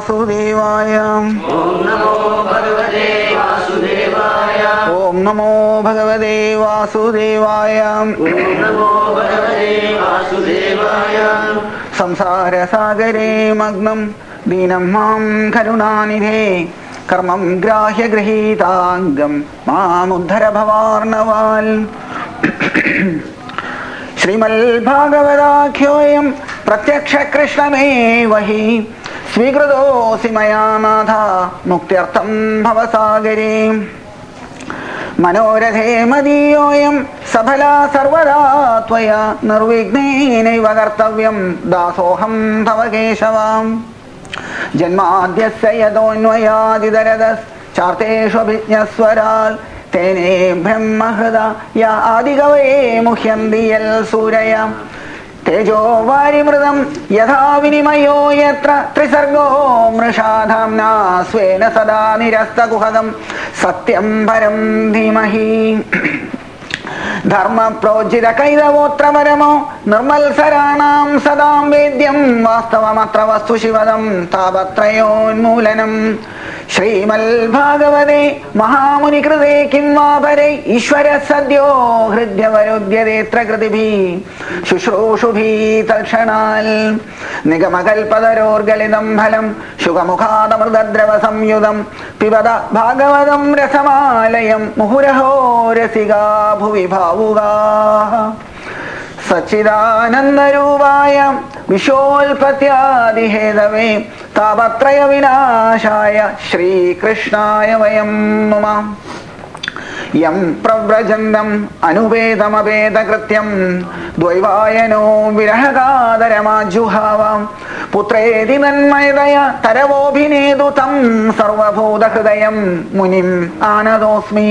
വാസുദേവായ. ഓം നമോ ഭഗവതേ വാസുദേവായ. ഓം നമോ ഭഗവതേ വാസുദേവായ. ഓം നമോ ഭഗവതേ വാസുദേവായ. സംസാരസാഗരേ മഗ്നം ദീനം മാം കരുണാനിധേ കർമ്മം ഗ്രാഹ്യഗൃഹീതാംഗം മാമുദ്ധര ഭവാർണവാൽ. ശ്രീമദ്ഭാഗവതാഖ്യോയം പ്രത്യക്ഷ കൃഷ്ണമേവ ഹി സ്വീകൃതോऽസി മയാ നാഥ മുക്ത്യർത്ഥം ഭവസാഗരേ. മനോരഥേ മദീയോയം സഫലാ സർവദാ ത്വയാ നിർവിഘ്നേനൈവ കർത്തവ്യം ദാസോഹം തവ കേശവ. ജന്മാദ്യസ്യ യതോന്വയാദിതരതശ്ചാർത്തേഷ്വഭിജ്ഞസ്വരാൽ തേനേ ബ്രഹ്മഹൃദയ ആദികവയേ മുഹ്യന്തി യൽ സൂരയ. തേജോ വാരിമൃതം യഥാ വിനിമയോ യത്ര ത്രിസർഗോ മൃഷാധാംനാ സ്വേന സദാ നിരസ്തകുഹകം സത്യം പരം ധീമഹി. ധർമ്മ പ്രോജിത കൈതവോത്ര പരമോ നിർമ്മത്സരാണാം സദാം വേദ്യം വാസ്തവമത്ര വസ്തു ശിവദം താപത്രയോന്മൂലനം. ശ്രീമദ്ഭാഗവതേ മഹാമുനികൃതേ കിം വാ പരൈ ഈശ്വര സദ്യോ ഹൃദ്യവരുദ്യതേത്ര കൃതിഭിः ശുശ്രൂഷുഭിः തൽക്ഷണാൽ. നിഗമകൽപതരോർഗളിതം ഫലം ശുഖമുഖാദമൃതദ്രവ സംയുതം പിബത ഭാഗവതം രസമാലയം മുഹുരഹോ രസികാ ഭുവി ഭാവുകാഃ. സച്ചിദാനന്ദരൂപായ വിശോൽപത്യാദിഹേതവേ താപത്രയ വിനാശായ ശ്രീകൃഷ്ണായ വയം നുമഃ. യം പ്രവ്രജന്തം അനുപേതമപേതകൃത്യം ദ്വൈവായനോ വിരഹകാതരമാജുഹാവ. പുത്രേതി നന്മയതയ തരവോഭിനേതു തം സർവഭൂതഹൃദയം മുനിം ആനതോസ്മി.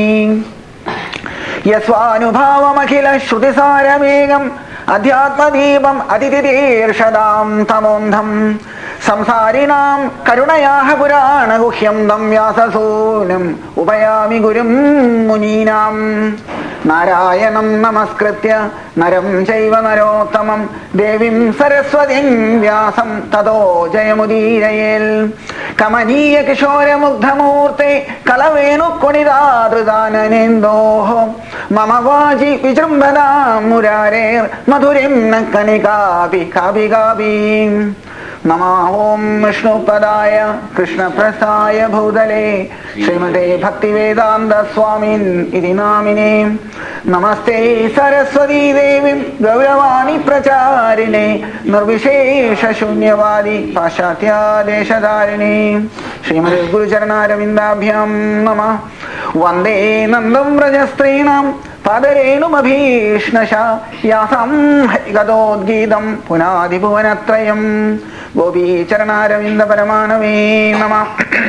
യസ്വാനുഭാവമഖില ശ്രുതിസാരമേകം അധ്യാത്മദീപം അതിതിതീർഷതാം തമോന്ധം. സംസാരിണാം കരുണയാഹ പുരാണഗുഹ്യം തം വ്യാസസൂനം ഉപയാമി ഗുരും മുനീനാം. നാരായണം നമസ്കൃത്യ നരം ചൈവ നരോത്തമം ദേവീം സരസ്വതീം വ്യാസം തതോ ജയമുദീരയേൽ. കമനീയ കിശോരമുഗ്ധമൂർത്തെ കളവേണുക്കൊണിതാതൃതാനനേന്ദോഃ മമ വാചി വിജൃംഭണാം മുരാരേർ മധുരിം ന കണികാപി കാപി കാപി. നമഃ ഓം വിഷ്ണുപദായ കൃഷ്ണപ്രസായ ഭൂതലേ ശ്രീമതേ ഭക്തിവേദാന്ത സ്വാമിൻ ഇതി നാമിനേ. നമസ്തേ സരസ്വതീ ദേവീം ഗൗരവാണി പ്രചാരിണേ നിർവിശേഷ ശൂന്യവാദി പാശ്ചാത്യാദേശധാരിണേ. ശ്രീമദ് ഗുരുചരണാരവിന്ദാഭ്യാം നമഃ. വന്ദേ നന്ദം വ്രജസ്ത്രീണാം പാദരേണുമഭീഷ്ണശ യാസാം ഹരികഥോദ്ഗീതം പുനാദിഭുവനത്രയം. ഗോപീചരണാരവിന്ദ പരമാണവേ നമഃ.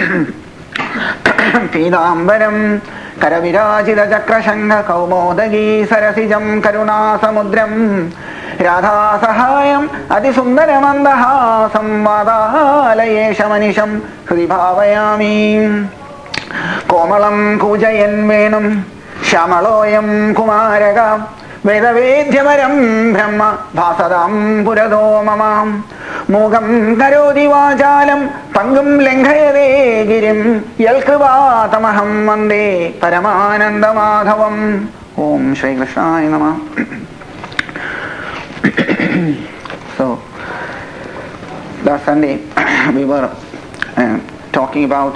പീതാംബരം കരവിരാജിത ചക്രശംഖ കൗമോദഗീ സരസിജം കരുണാസമുദ്രം രാധാസഹായം അതിസുന്ദരമന്ദഹാസം വാതാലയേശമനിശം ഹൃദി ഭാവയാമി. കോമളം കൂജയൻ വേണും ശ്യാമളോയം കുമാരക വേദവേദ്യമരം ബ്രഹ്മ ഭാസതാം പുരതോ മമ. മൂകം കരോതി വാചാലം പങ്കും ലംഘയതേ ഗിരിം യൽകൃപാതമഹം വന്ദേ പരമാനന്ദമാധവം. ഓം ശ്രീകൃഷ്ണായ നമഃ. So last Sunday we were talking about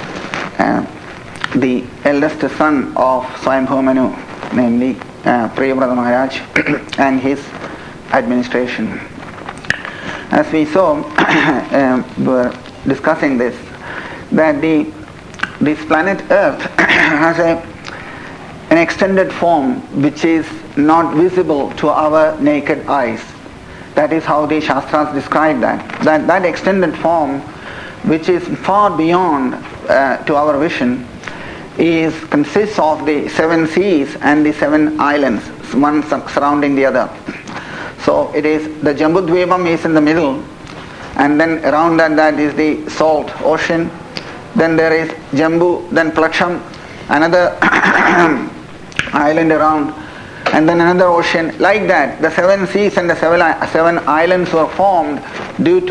the eldest son of Swayambhu Manu, namely Priyavrata Maharaj and his administration. As we saw, were discussing this, that this planet Earth has an extended form which is not visible to our naked eyes. That is how the Shastras describe that extended form, which is far beyond to our vision, consists of the 7 seas and the 7 islands, one surrounding the other. So it is the Jambudvepam is in the middle, and then around that is the salt ocean. Then there is Jambu, then Plaksham, another island around, and then another ocean. Like that, the 7 seas and the 7 islands were formed due to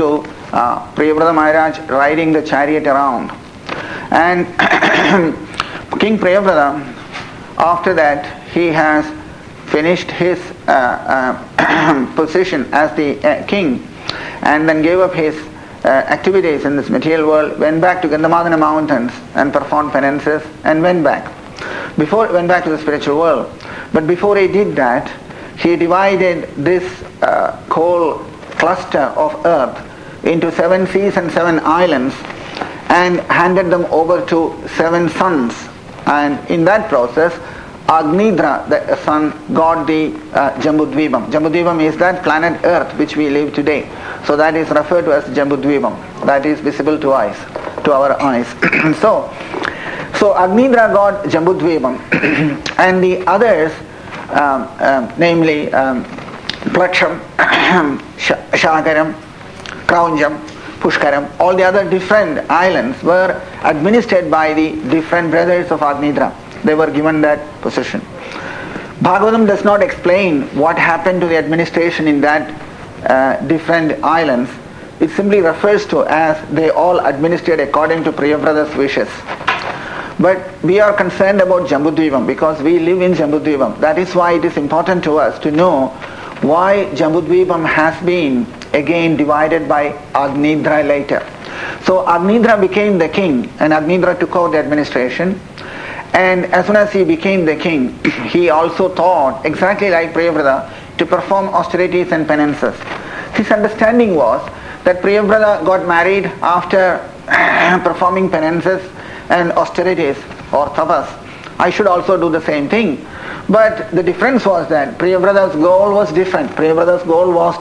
Priyavrata Maharaj riding the chariot around. And King Priyavrata, after that, he has finished his position as the king, and then gave up his activities in this material world, went back to Gandhamadana mountains and performed penances and went back to the spiritual world. But before he did that, he divided this whole cluster of earth into 7 seas and 7 islands and handed them over to 7 suns. And in that process, Agnidra, the sun, got the Jambudvipam. Jambudvipam is that planet Earth which we live today. So that is referred to as Jambudvipam. That is visible to our eyes. So Agnidra got Jambudvipam, and the others, namely Plaksham, Shakaram, Kraunjam, Pushkaram, all the other different islands were administered by the different brothers of Agnidra. They were given that position. Bhagavatam does not explain what happened to the administration in that different islands. It simply refers to as they all administered according to Priyavrata's wishes. But we are concerned about Jambudvipam because we live in Jambudvipam. That is why it is important to us to know why Jambudvipam has been again divided by Agnidra later. So Agnidra became the king, and Agnidra took over the administration. And as soon as he became the king, he also thought, exactly like Priyavrata, to perform austerities and penances. His understanding was that Priyavrata got married after performing penances and austerities or tapas. I should also do the same thing. But the difference was that Priyavrata's goal was different. Priyavrata's goal was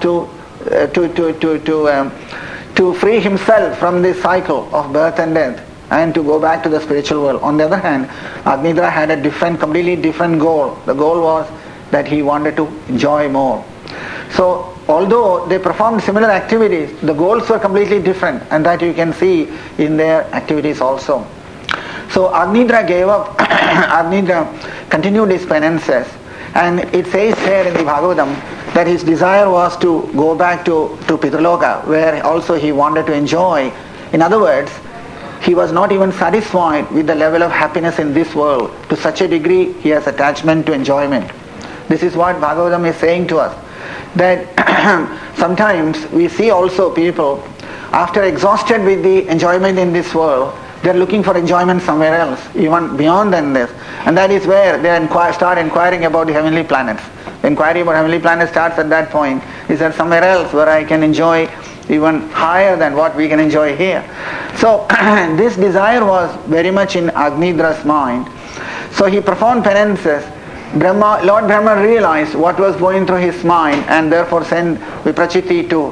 to free himself from this cycle of birth and death and to go back to the spiritual world. On the other hand, Agnidra had a completely different goal. The goal was that he wanted to enjoy more. So, although they performed similar activities, the goals were completely different, and that you can see in their activities also. So, Agnidra gave up, Agnidra continued his penances, and it says here in the Bhagavatam that his desire was to go back to Pitraloka, where also he wanted to enjoy. In other words, he was not even satisfied with the level of happiness in this world. To such a degree, he has attachment to enjoyment. This is what Bhagavatam is saying to us. That sometimes we see also people, after exhausted with the enjoyment in this world, they are looking for enjoyment somewhere else, even beyond than this. And that is where they start inquiring about the heavenly planets. The inquiry about heavenly planets starts at that point. Is there somewhere else where I can enjoy even higher than what we can enjoy here? So this desire was very much in Agnidra's mind. So he performed penances. Lord Brahma realized what was going through his mind, and therefore sent Viprachiti to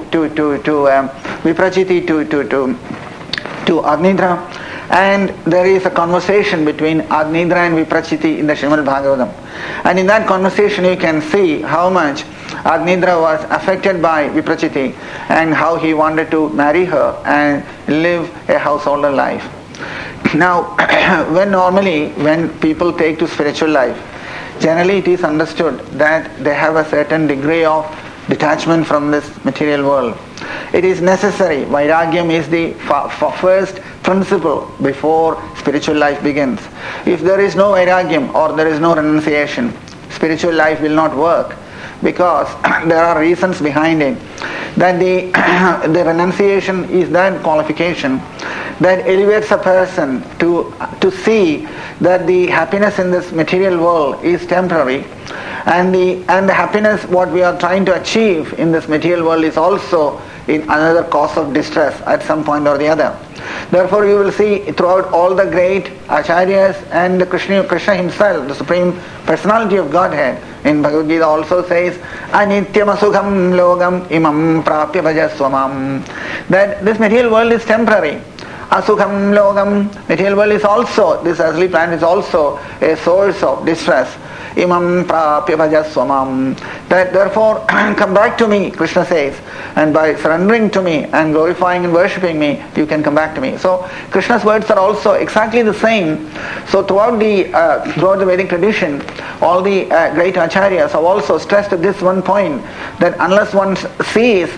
Agnidra. And there is a conversation between Agnidra and Viprachiti in the Srimad Bhagavatam. And in that conversation you can see how much Agnidra was affected by Viprachiti and how he wanted to marry her and live a householder life. Now, when people take to spiritual life, generally it is understood that they have a certain degree of detachment from this material world. It is necessary. Vairagyam is the first principle before spiritual life begins. If there is no vairagyam or there is no renunciation, spiritual life will not work, because there are reasons behind it. That the renunciation is that qualification that elevates a person to see that the happiness in this material world is temporary, and the happiness what we are trying to achieve in this material world is also in another cause of distress at some point or the other. Therefore you will see throughout all the great acharyas and Krishna himself, the Supreme Personality of Godhead, in Bhagavad Gita also says, Anityam asukham logam imam prapya bhajaswamam, that this material world is temporary. Asukham logam, material world is also, this earthly planet is also a source of distress. Imam prapya bhajaswamam, that therefore come back to me, Krishna says, and by surrendering to me and glorifying and worshipping me, you can come back to me. So Krishna's words are also exactly the same. So throughout the Vedic tradition, all the great acharyas have also stressed this one point, that unless one sees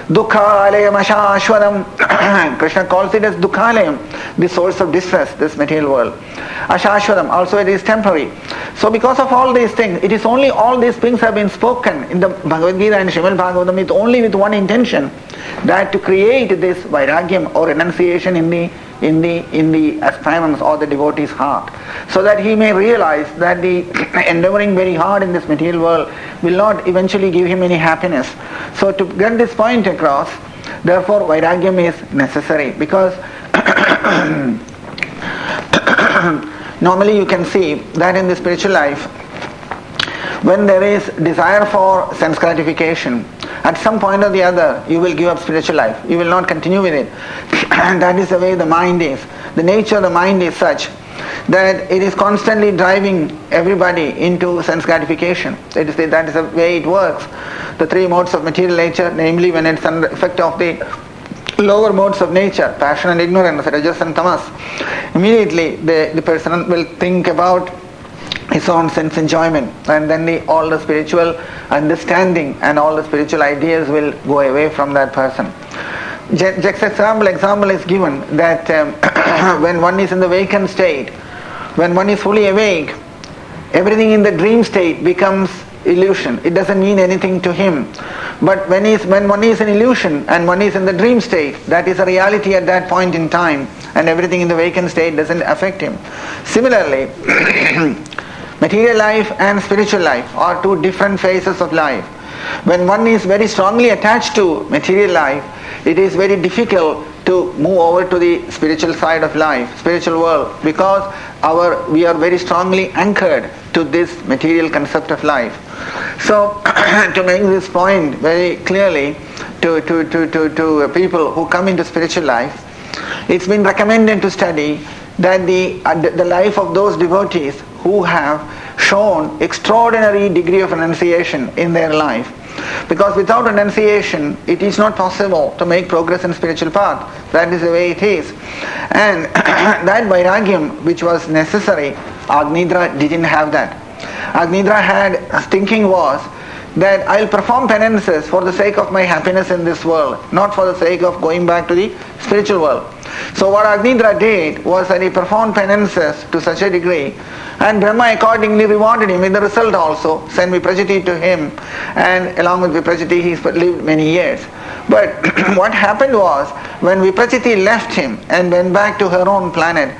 Dukhalayam ashashwadam. Krishna calls it as Dukhalayam, the source of distress, this material world. Ashashwadam, also it is temporary. So because of all these things, it is only all these things have been spoken in the Bhagavad Gita and Srimad Bhagavatam with only with one intention, that to create this vairagyam or renunciation in the aspirant's or the devotee's heart, so that he may realize that the endeavoring very hard in this material world will not eventually give him any happiness. So to get this point across, therefore vairagyam is necessary, because normally you can see that in the spiritual life, when there is desire for sense gratification, at some point or the other you will give up spiritual life. You will not continue with it. And that is the way the mind is. The nature of the mind is such that it is constantly driving everybody into sense gratification. That is the way it works. The three modes of material nature, namely when it's under effect of the lower modes of nature, passion and ignorance, rajas and tamas, immediately the person will think about his own sense enjoyment, and then all the spiritual understanding and all the spiritual ideas will go away from that person. Just example is given that when one is in the vacant state, when one is fully awake, everything in the dream state becomes illusion. It doesn't mean anything to him. But when one is in illusion and one is in the dream state, that is a reality at that point in time, and everything in the vacant state doesn't affect him. Similarly, material life and spiritual life are two different phases of life. When one is very strongly attached to material life, it is very difficult to move over to the spiritual side of life, spiritual world, because we are very strongly anchored to this material concept of life. So to make this point very clearly to people who come into spiritual life, it's been recommended to study that the life of those devotees who have shown extraordinary degree of renunciation in their life. Because without renunciation, it is not possible to make progress in spiritual path. That is the way it is. And that vairagyam which was necessary, Agnidra didn't have that. Agnidra had, thinking was that I'll perform penances for the sake of my happiness in this world, not for the sake of going back to the spiritual world. So what Agnidra did was that he performed penances to such a degree, and Brahma accordingly rewarded him with the result also, sent Viprajiti to him, and along with Viprajiti he lived many years. But what happened was, when Viprajiti left him and went back to her own planet,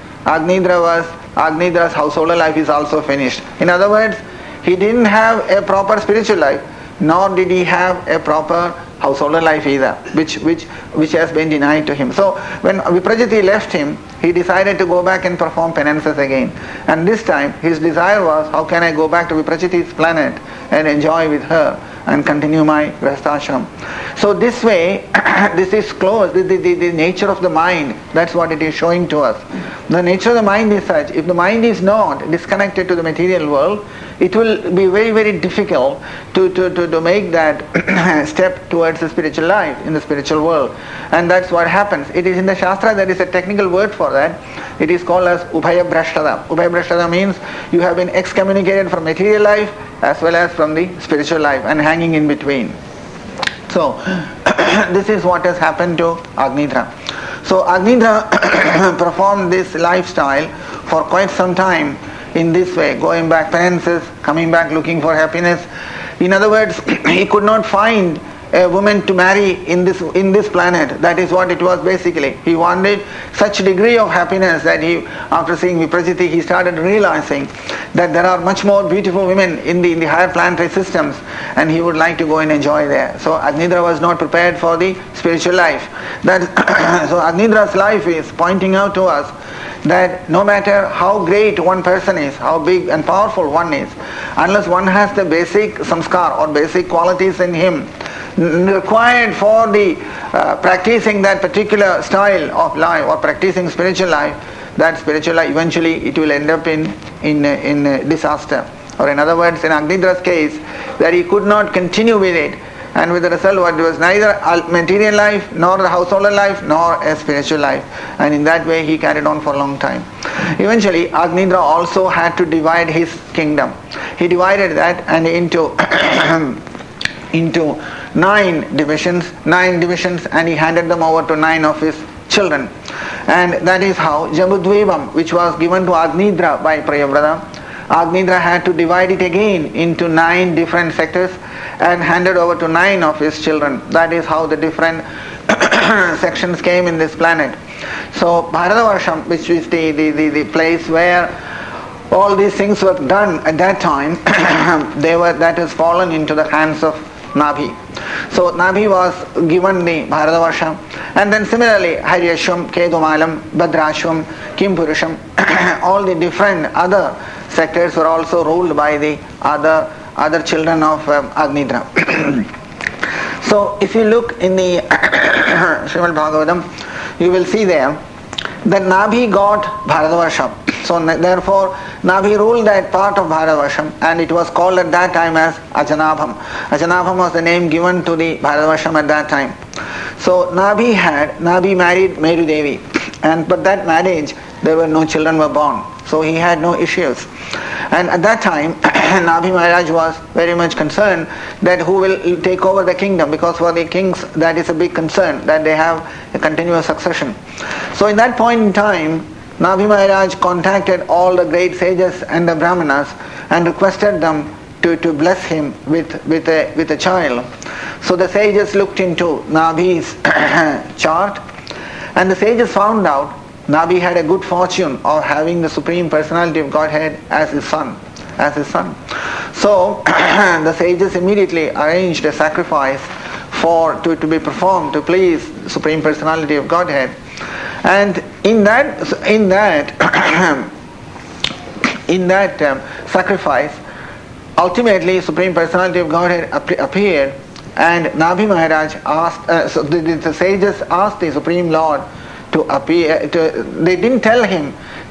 Agnidra's household life is also finished. In other words, he didn't have a proper spiritual life, nor did he have a proper householder life either, which has been denied to him. So when Viprajiti left him, he decided to go back and perform penances again. And this time his desire was, how can I go back to Viprajiti's planet and enjoy with her and continue my grihasthashram. So this way, this is close, the nature of the mind, that's what it is showing to us. The nature of the mind is such, if the mind is not disconnected to the material world, it will be very, very difficult to make that step towards the spiritual life, in the spiritual world. And that's what happens. It is in the Shastra, there is a technical word for that. It is called as Ubhaya Brashtada. Ubhaya Brashtada means you have been excommunicated from material life as well as from the spiritual life and hanging in between. So, this is what has happened to Agnidra. So, Agnidra performed this lifestyle for quite some time in this way, going back penances, coming back looking for happiness. In other words, he could not find a woman to marry in this planet. That is what it was basically. He wanted such degree of happiness that after seeing Viprajiti, he started realizing that there are much more beautiful women in the higher planetary systems, and he would like to go and enjoy there. So Agnidra was not prepared for the spiritual life. So Agnidra's life is pointing out to us that no matter how great one person is, how big and powerful one is, unless one has the basic samskar or basic qualities in him required for the practicing that particular style of life or practicing spiritual life, that spiritual life eventually it will end up in disaster. Or in other words, in Agnidra's case, that he could not continue with it, and with the result what was neither material life, nor the householder life, nor a spiritual life. And in that way he carried on for a long time. Eventually Agnidra also had to divide his kingdom. He divided that and into 9 divisions, and he handed them over to 9 of his children. And that is how Jambudvipam, which was given to Agnidra by Priyavrata, Agnidra had to divide it again into 9 different sectors and handed over to 9 of his children. That is how the different sections came in this planet. So Bharatavarsham, which is the place where all these things were done at that time, that has fallen into the hands of Nabhi. So Nabhi was given the Bharatavarsha, and then similarly Haryashvam, Kedumalam, Bhadrashvam, Kimpurusham, all the different other sectors were also ruled by the other children of Agnidra. So if you look in the Srimad Bhagavatam, you will see there that Nabhi got Bharatavarsha. So therefore Nabhi ruled that part of Bharatavarsam, and it was called at that time as Ajanabham. Ajanabham was the name given to the Bharatavarsam at that time. So Nabhi married Meru Devi, but that marriage there were no children were born. So he had no issues. And at that time Nabhi Maharaj was very much concerned that who will take over the kingdom, because for the kings that is a big concern, that they have a continuous succession. So in that point in time, Nabhi Maharaj contacted all the great sages and the Brahmanas and requested them to bless him with a child. So the sages looked into Nabhi's chart, and the sages found out Nabhi had a good fortune of having the Supreme Personality of Godhead as his son. So the sages immediately arranged a sacrifice to be performed to please the Supreme Personality of Godhead. And in that sacrifice, ultimately Supreme Personality of Godhead appeared, and Nabhi Maharaj asked. So the sages asked the Supreme Lord to appear. They didn't tell him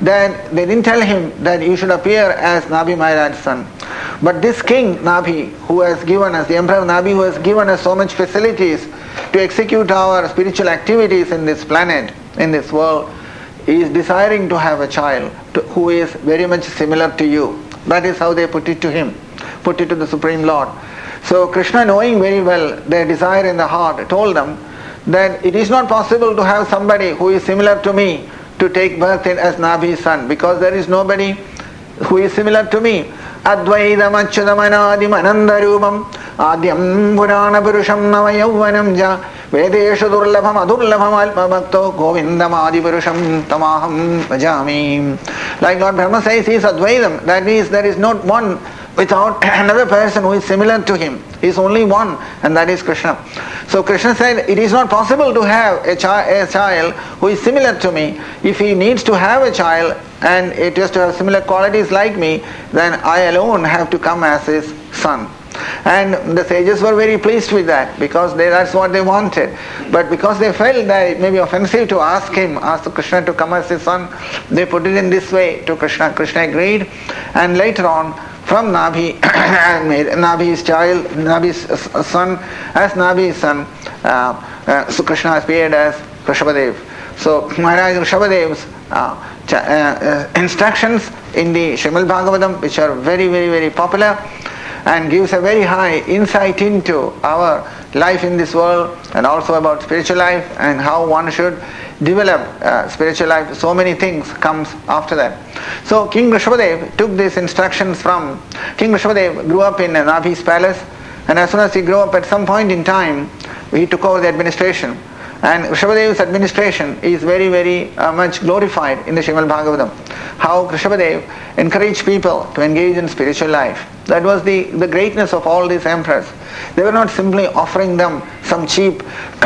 that you should appear as Nabhi Maharaj's son. But this king Nabhi, who has given us, the Emperor Nabhi, who has given us so much facilities to execute our spiritual activities in this planet, in this world, is desiring to have a child who is very much similar to you. That is how they put it to him, put it to the Supreme Lord. So Krishna, knowing very well their desire in the heart, told them that it is not possible to have somebody who is similar to me to take birth as Nabhi's son, because there is nobody who is similar to me. Advaidam achyutamanadim anandarupam adyam purana purusham navayauvanam ja vedeshu durlabham adurlabham alpabhakto govindam adipurusham tamaham bhajami. Like Lord Brahma says, he is Advaidam. That means there is not one without another person who is similar to him. He is only one, and that is Krishna. So Krishna said, it is not possible to have a child who is similar to me. If he needs to have a child and it has to have similar qualities like me, then I alone have to come as his son. And the sages were very pleased with that, because that's what they wanted. But because they felt that it may be offensive to ask Krishna to come as his son, they put it in this way to Krishna. Krishna agreed, and later on, from Nabhi, Nabhi's son, as Nabhi's son, so Krishna appeared as Rishabhadev. So Maharaj Rishabhadev's instructions in the Srimad Bhagavatam, which are very, very, very popular, and gives a very high insight into our life in this world, and also about spiritual life and how one should develop spiritual life. So many things comes after that. So King Rishabhadev took these instructions from King Rishabhadev. Grew up in Nabhi's palace, and as soon as he grew up, at some point in time he took over the administration. And Rishabhadev's administration is very, very much glorified in the Srimad Bhagavatam. How Rishabhadev encouraged people to engage in spiritual life. That was the greatness of all these emperors. They were not simply offering them some cheap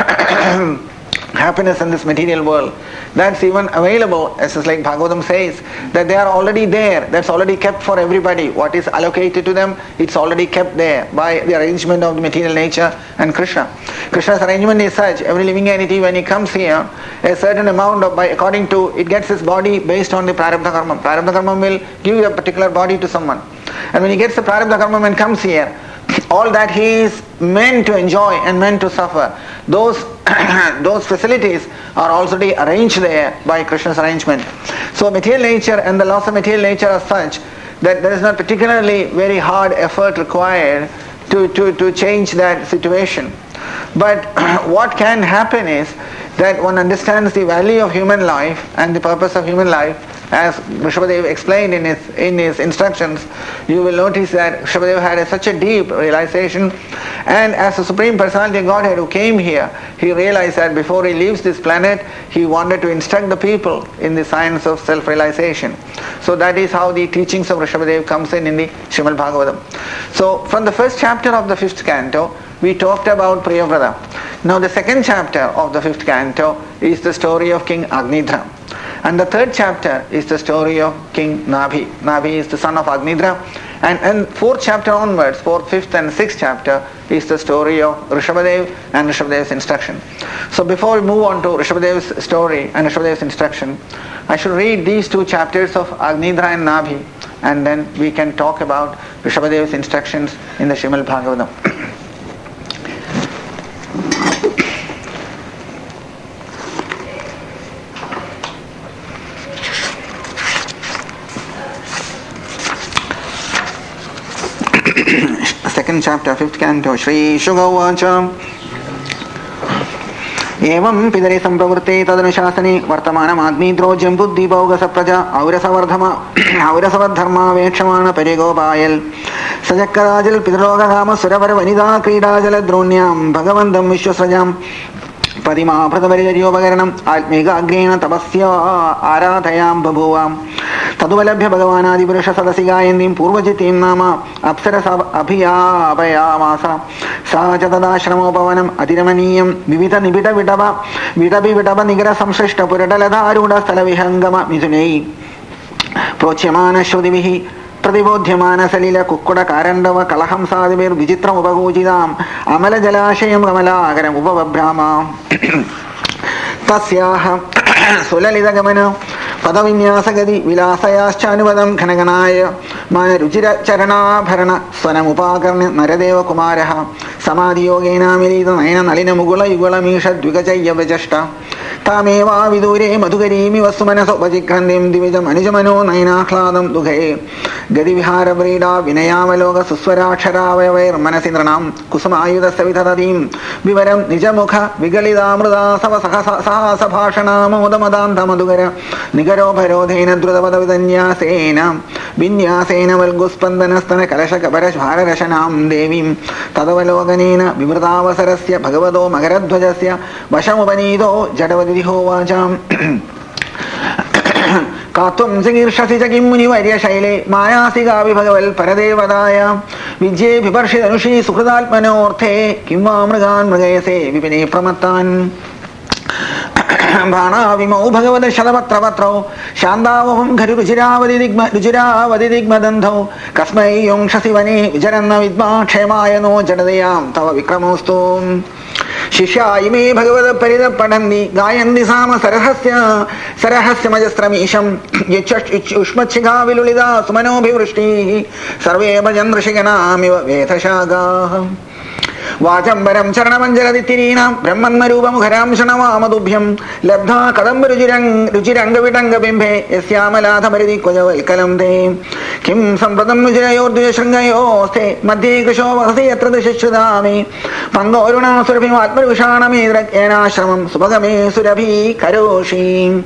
happiness in this material world. That's even available, as like Bhagavatam says, that they are already there. That's already kept for everybody. What is allocated to them, it's already kept there by the arrangement of the material nature and Krishna. Krishna's arrangement is such, every living entity when he comes here, a certain amount of, according to, it gets his body based on the Prarabdha Karma. Prarabdha Karma will give a particular body to someone. And when he gets the Prarabdha Karma and comes here, all that he is meant to enjoy and meant to suffer, those facilities are already arranged there by Krishna's arrangement. So material nature and the laws of material nature are such that there is not particularly very hard effort required to change that situation. But what can happen is that one understands the value of human life and the purpose of human life. As Rishabhadev explained in his instructions, you will notice that Rishabhadev had such a deep realization, and as the Supreme Personality of Godhead who came here, he realized that before he leaves this planet, he wanted to instruct the people in the science of self-realization. So that is how the teachings of Rishabhadev comes in the Srimad Bhagavatam. So from the first chapter of the 5th canto, we talked about Priyavrata. Now the second chapter of the 5th canto is the story of King Agnidra. And the third chapter is the story of King Nabhi. Nabhi is the son of Agnidra. And 4th chapter onwards, 4th, 5th and 6th chapter is the story of Rishabhadev and Rishabhadev's instruction. So before we move on to Rishabhadev's story and Rishabhadev's instruction, I should read these 2 chapters of Agnidra and Nabhi, and then we can talk about Rishabhadev's instructions in the Srimad Bhagavatam. Second chapter, 5th canto. Shri Shuka Uvacha. Evam pidare sampravurte tadanushasane vartamanam adnidrojam buddhi bhauga sapraja aurasavadharma vekshamana parigopayal sajakkarajal pidaroga kama suravara vanida kridajala dronyam bhagavandam vishwasrajam Padima Pratavarijaryopagarnam Atmega Agrena Tapasya Aradhayam Babhuvam Taduvalabhya Bhagavanadi Purusha Sadasigayandim Purvajitim Nama Apsarasa Abhiya Abhayamasa Sajatadashramopavanam Adiramaniyam Vivita Nibita Vitava Vitabi Vitava Nigra Samshrishta Purataladharuda Stalavihangama Mizunei Prochyamana Shudivihi Pradibodhyamana Salila Kukkuda Karandava Kalaham Sadivir Vijitram Upagujidam Amala Jalashayam Kamala Agaram Upavabrahma Tasyaha Sulalida Gamana Padavinyasagadi Vilasayashchanuvadam Kanaganaya Mana Ruchira Charana Bharana Swanamupakarna Naradeva Kumaraha Samadhi Yogena Milita Naina Nalina Mugula Yugula Misha Dvigajaya Vajashta Tameva Vidure Madhugarimi Vasumana Sopajikrandim Divijam Anijamano Naina Kladam Dughe Gadi Vihara Vrida Vinayamaloga Suswara Charavayavir Manasindranam Kusuma Ayuda Savitadadim Vivaram Nijamukha Vigalida Amruda Sahasa Bhashana Modamadanta Madhugara Nigaro Bharodhena Drudavada Vidanyasena Vinyasena Valguspandanastana Kalashaka Parashvara Rashanam Devim Tadavaloganena Vimrtavasarasya Bhagavado Magaradhvajasya Vashamupanido Jadavadiho Vajam Katum Zingirshasi Jakim Munivarya Shaile Mayasiga Vibhagaval Paradevadaya Vijay Viparshidanushi Sukradalpanorthe Kimvamragan Mragayase Vipine Pramatan Bhana Vimau Bhagavada Shalapatravatro Shandavam Gari Rujiravadi Digmadantho Kasmai Yung Shasivani Vijaranna Vidma Kshemayano Jadadayam Tava Vikramostu Shishya ime Bhagavada Parida Padandi Gayandi Sama Sarahasya Majastramisham Ushmachiga Vilulida Sumano Bhivrishti Sarve Bhajandrashiganamiva Vethashaga Vajambaram Charanamanjaraditirinam Brahmanmarupa Mukharam Shanavamadubhyam Labdha Kadamba Rujiranga Vitanga Bimbe Yasyamalata Maridi Kojaval Kalamde Kim Sampradam Nujirayo Duyashangayo Ste Madhi Krishovasi Yatradashishudami Pandoruna Surabhi Matmarvishana Midrak Enashramam Subhagame Surabhi Karoshi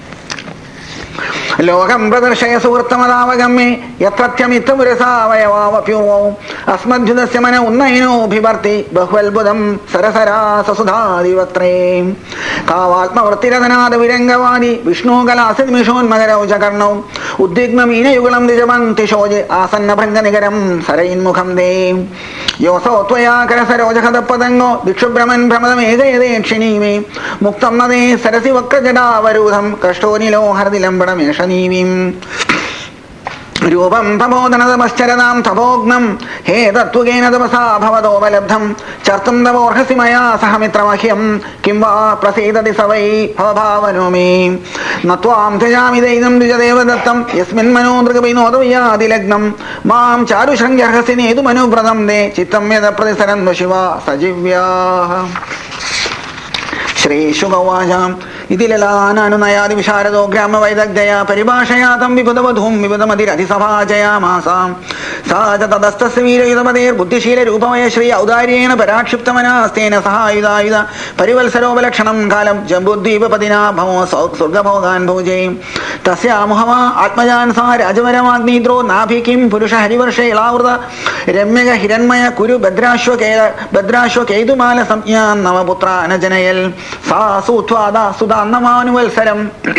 Lokam Pradarshaya Surtamadavagame Yatratyamitamurasavayavapyo Asmadhyudasya Unnaino Bhivarti Bahwal Budam Sarasara Sasudhadi Vatre Kavatma Vrtiradhanada Virangavadi Vishnu Galasid Mishon Magarau Jakarno Uddigma Mina Yugalam Dijamanti Shoje Asanna Pranganigaram Sarain Mukhamde Yoso Twaya Karasarojakada Padango Dikshubraman Pramadame Shinimi Muktam Nade Sarasi Vakrajada Varudham Kastonilo Hardilambana Meshanivim Rupam Tabodanadamascharadam Tabognam He Tatugena Damasa Bhavadovalabdham Chartam Davorhasimaya Sahamitramahim Kimva Prasida Disavai Bhavavanomi Natwam Tejami Deidam Dijadevadatam Yasmin Manundragabinodavya Dilagnam Mam Charu Shangyarhasini Dumanu Pradam De Chitam Yada Pradisaran Shiva Sajivya Shri Shugavajam Idilala Nayadi Visharado Grama Vaidagdaya Paribashayatam Vipudavadhum Vipudamadirati Savajaya Masam സാച തതസ്തസ്യ വീരയുധമതേർബുദ്ധിശീലരൂപമയ Shri ഔദാര്യേണ പരാക്ഷിപ്തമനാസ്തേന സഹായുധായുധ പരിവത്സരോപലക്ഷണം കാലം ജംബുദ്വീപപതിനാ ഭമോ സ്വർഗഭോഗാൻ ഭോജേ തസ്യാമുഹമാ ആത്മജാൻ സാ രാജവരമാഗ്നീദ്രോ നാഭി Kim പുരുഷ ഹരിവർഷേ ഇളാവൃത രമ്യക ഹിരൺമയ കുരു ഭദ്രാശ്വകേതുമാല സംജ്ഞാൻ നവപുത്ര അനജനയൽ സാ സൂത്വാദ സുതാന്നമാനുവത്സരം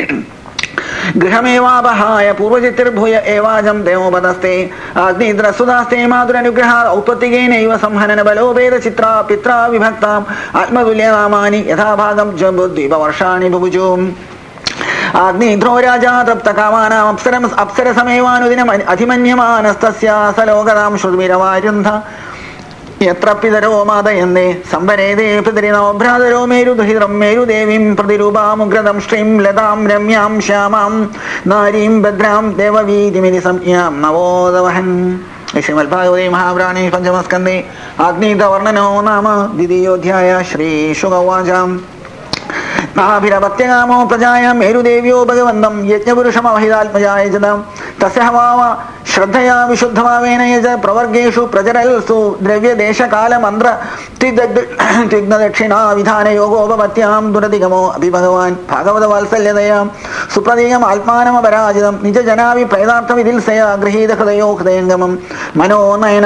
ഗൃഹമേവാപഹായ പൂർവചിത്തിർഭൂയ ഏവാജം ദേവോപദസ്തേ അഗ്നിദ്രസുദാസ്തേ മാതുരനുഗ്രഹ ഔപത്തികേനൈവ സംഹനന ബലോപേത ചിത്രാ പിത്രാ വിഭക്താം ആത്മതുല്യനാമാനി യഥാഭാഗം ജംബുദ്വീപവർഷാണി ബുഭുജോ അഗ്നിധ്രോ രാജാ തപ്തകാമാനാം അപ്സരസമേവാനുദിനം അധിമന്യമാനസ്തസ്യ സലോകതാം ശ്രുതിരവാരുന്ധ യത്ര പിതരോ മാതയന്തേ സംവരേതേ പിതരിനോ ഭ്രാതരോ മേരുദുഹിതം മേരുദേവീം പ്രതിരൂപാമുഗ്രതം ശ്രീം ലതാം രമ്യാം ശ്യാമാം നാരീം ഭദ്രാം ദേവവീതിമിതി സംജ്ഞാം നവോദവഹൻ. ശ്രീമദ്ഭാഗവതേ മഹാപുരാണേ പഞ്ചമസ്കന്ധേ ആഗ്നീതവർണ്ണനോ നാമ ദ്വിതീയോധ്യായ. ശ്രീശുകവാചാം നാഭിരപത്യകാമോ പ്രജായാം മേരുദേവ്യോ ഭഗവന്തം യജ്ഞപുരുഷമഹിതാത്മജായ ജതാം തസ്യ ഹവാവ ശ്രദ്ധയാ വിശുദ്ധഭാവേന യജ പ്രവർഗേഷു പ്രചരൽസു ദ്രവ്യദേശകാലമന്ത്ര ത്വിഗ്നദക്ഷിണാ വിധാനയോഗോപപത്യാം ദുരധിഗമോ അഭി ഭഗവാൻ ഭാഗവത വാത്സല്യതയാം സുപ്രതീകം ആത്മാനമപരാജിതം നിജജനാഭിപ്രേതാർത്ഥവിധിൽസയാ ഗൃഹീത ഹൃദയോ ഹൃദയംഗമം മനോ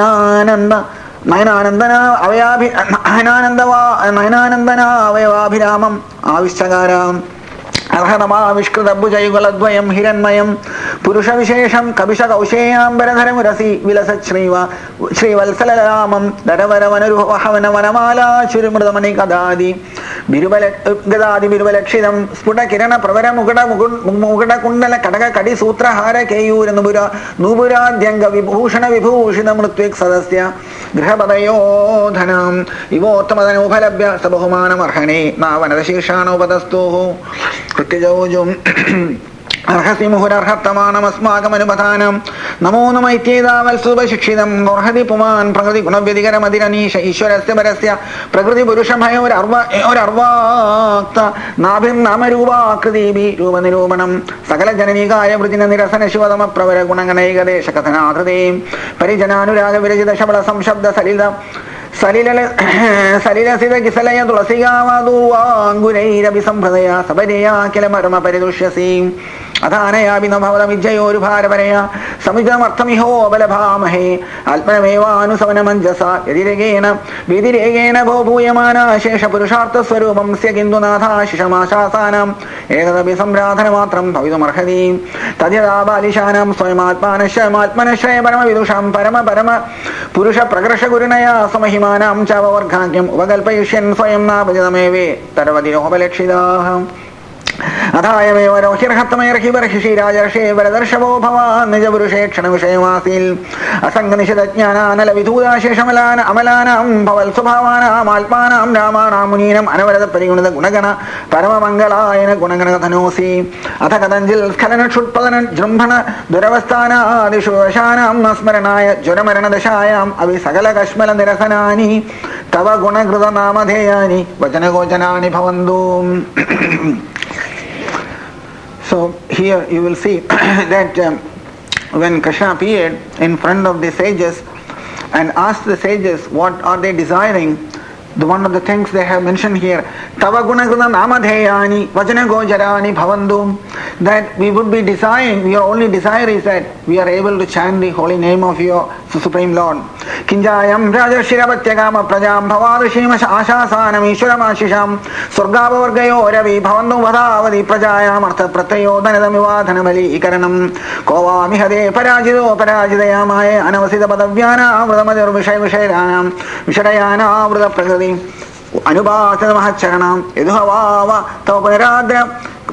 നയനാനന്ദനാവയവാഭിരാമം ആവിശ്ചകാരാം അർഹതമാവിഷ്കൃതഭുജയുഗളദ്വയം ഹിരൺമയം പുരുഷവിശേഷം കപിശ കൗശേയാംബരധരമുരസി വിലസത് ശ്രീവത്സലരാമം ധരവരവനരുവഹവനവനമാലാശുരിമൃതമണി കഥാതി ബിരുബലക്ഷിതം സ്ഫുടകിരണ പ്രവര മുകുടകുണ്ടല കടക കടി സൂത്രഹാര കേയൂര നൂപുരാദ്യംഗ വിഭൂഷണ വിഭൂഷിത മൃത്വിക് സദസ്യ ഗൃഹപദയോധനം ഇവോത്തമതനോപലഭ്യ സബഹുമാനമർഹണേ നാവനതശീർഷാണോപതസ്തോഃ കൃത്യജോജും അർഹസി മുഹുരർഹത്തമാനമസ്മാകമനുപധാനം നമോ നമ ഇത്യേതാവത്സുപശിക്ഷിതം ഗോർഹതി പുമാൻ പ്രകൃതി ഗുണവ്യതികരമതിരനീശ ഈശ്വരസ്യ പരസ്യ പ്രകൃതി പുരുഷഭയോരർവാക്ത നാഭിർനാമരൂപാകൃതിഭി രൂപനിരൂപണം സകല ജനനീകായ വൃജിന നിരസന ശിവതമ പ്രവര ഗുണഗണൈകദേശ കഥനാധൃതേ പരിജനാനുരാഗ വിരചിത ശബള സംശബ്ദ സലിലസിത കിസലയ തുളസികാവാദൂവാങ്കുരൈരഭിസംഭൃതയ സപരയാ കില മർമ്മ പരിദുഷ്യസി അധാനയാഭിനഭവതമിജ്ജയോരുഭാരപരയ സമിതമർത്ഥമിഹോ ബലഭാമഹേ ആത്മനമേവാനുസവനമഞ്ജസ വ്യതിരേകേണ ഭോ ഭൂയമാനാശേഷ പുരുഷാർത്ഥസ്വരൂപം സ്യ കിന്തു നാഥാശിഷമാശാസാനാം ഏകദപി സംരാധനമാത്രം ഭവിതുമർഹതി തദ്യഥാ ബാലിശാനാം സ്വയമാത്മാനശ്രയ പരമവിദുഷാം പരമ പുരുഷ പ്രകർഷഗുരുണയാ സമഹിമാനാം ചാവവർഗാഖ്യം ഉപകൽപ്പയിഷ്യൻ സ്വയം നാപജിതമേവേ തരവതിരോപലക്ഷിതാഃ അഥായമേവ രോഹിർഹത്തമൈർഹിബർഹിഷീരാജർഷേവരദർശവോ ഭവാൻ നിജപുരുഷേ ക്ഷണവിഷയമാസീൽ അസംഗനിഷിതജ്ഞാനാനലവിധൂതാശേഷമലാന അമലാനാം ഭവൽ സ്വഭാവാനാം ആത്മാനാം രാമാണാം മുനീനം അനവരത പരിഗുണിത ഗുണഗണ പരമമംഗളായന ഗുണഗണധനോസി അഥ കഥഞ്ചിൽ സ്ഖലനക്ഷുത്പതന ജൃംഭണ ദുരവസ്ഥാനാദിഷു വശാനാം നസ്മരണായ ജ്വരമരണദശായാം അഭി സകല കശ്മല നിരസനാനി തവ ഗുണകൃത നാമധേയാനി വചനഗോചനാനി ഭവന്തു. So here you will see that when Krishna appeared in front of the sages and asked the sages what are they desiring, one of the things they have mentioned here, Tava Gunagruna Namadheyani Vajana Gojarani Bhavandu, that we would be desiring, your only desire is that we are able to chant the holy name of your Supreme Lord. Kinjayam Rajarshirapatyagama Prajam Bhavadrishima Ashasanam Ishwaramashisham Surgavargayo Ravi Bhavandu Vadavadi Prajayam Artha Pratayo Danadamivadhanamali Ikaranam Kovami Hade Parajido Parajidayamaya Anavasida Padavyana Amradamadar Vishayana Vishayana Amrada Pragadi Anubhata Mahacharanam Eduhava Tauparadra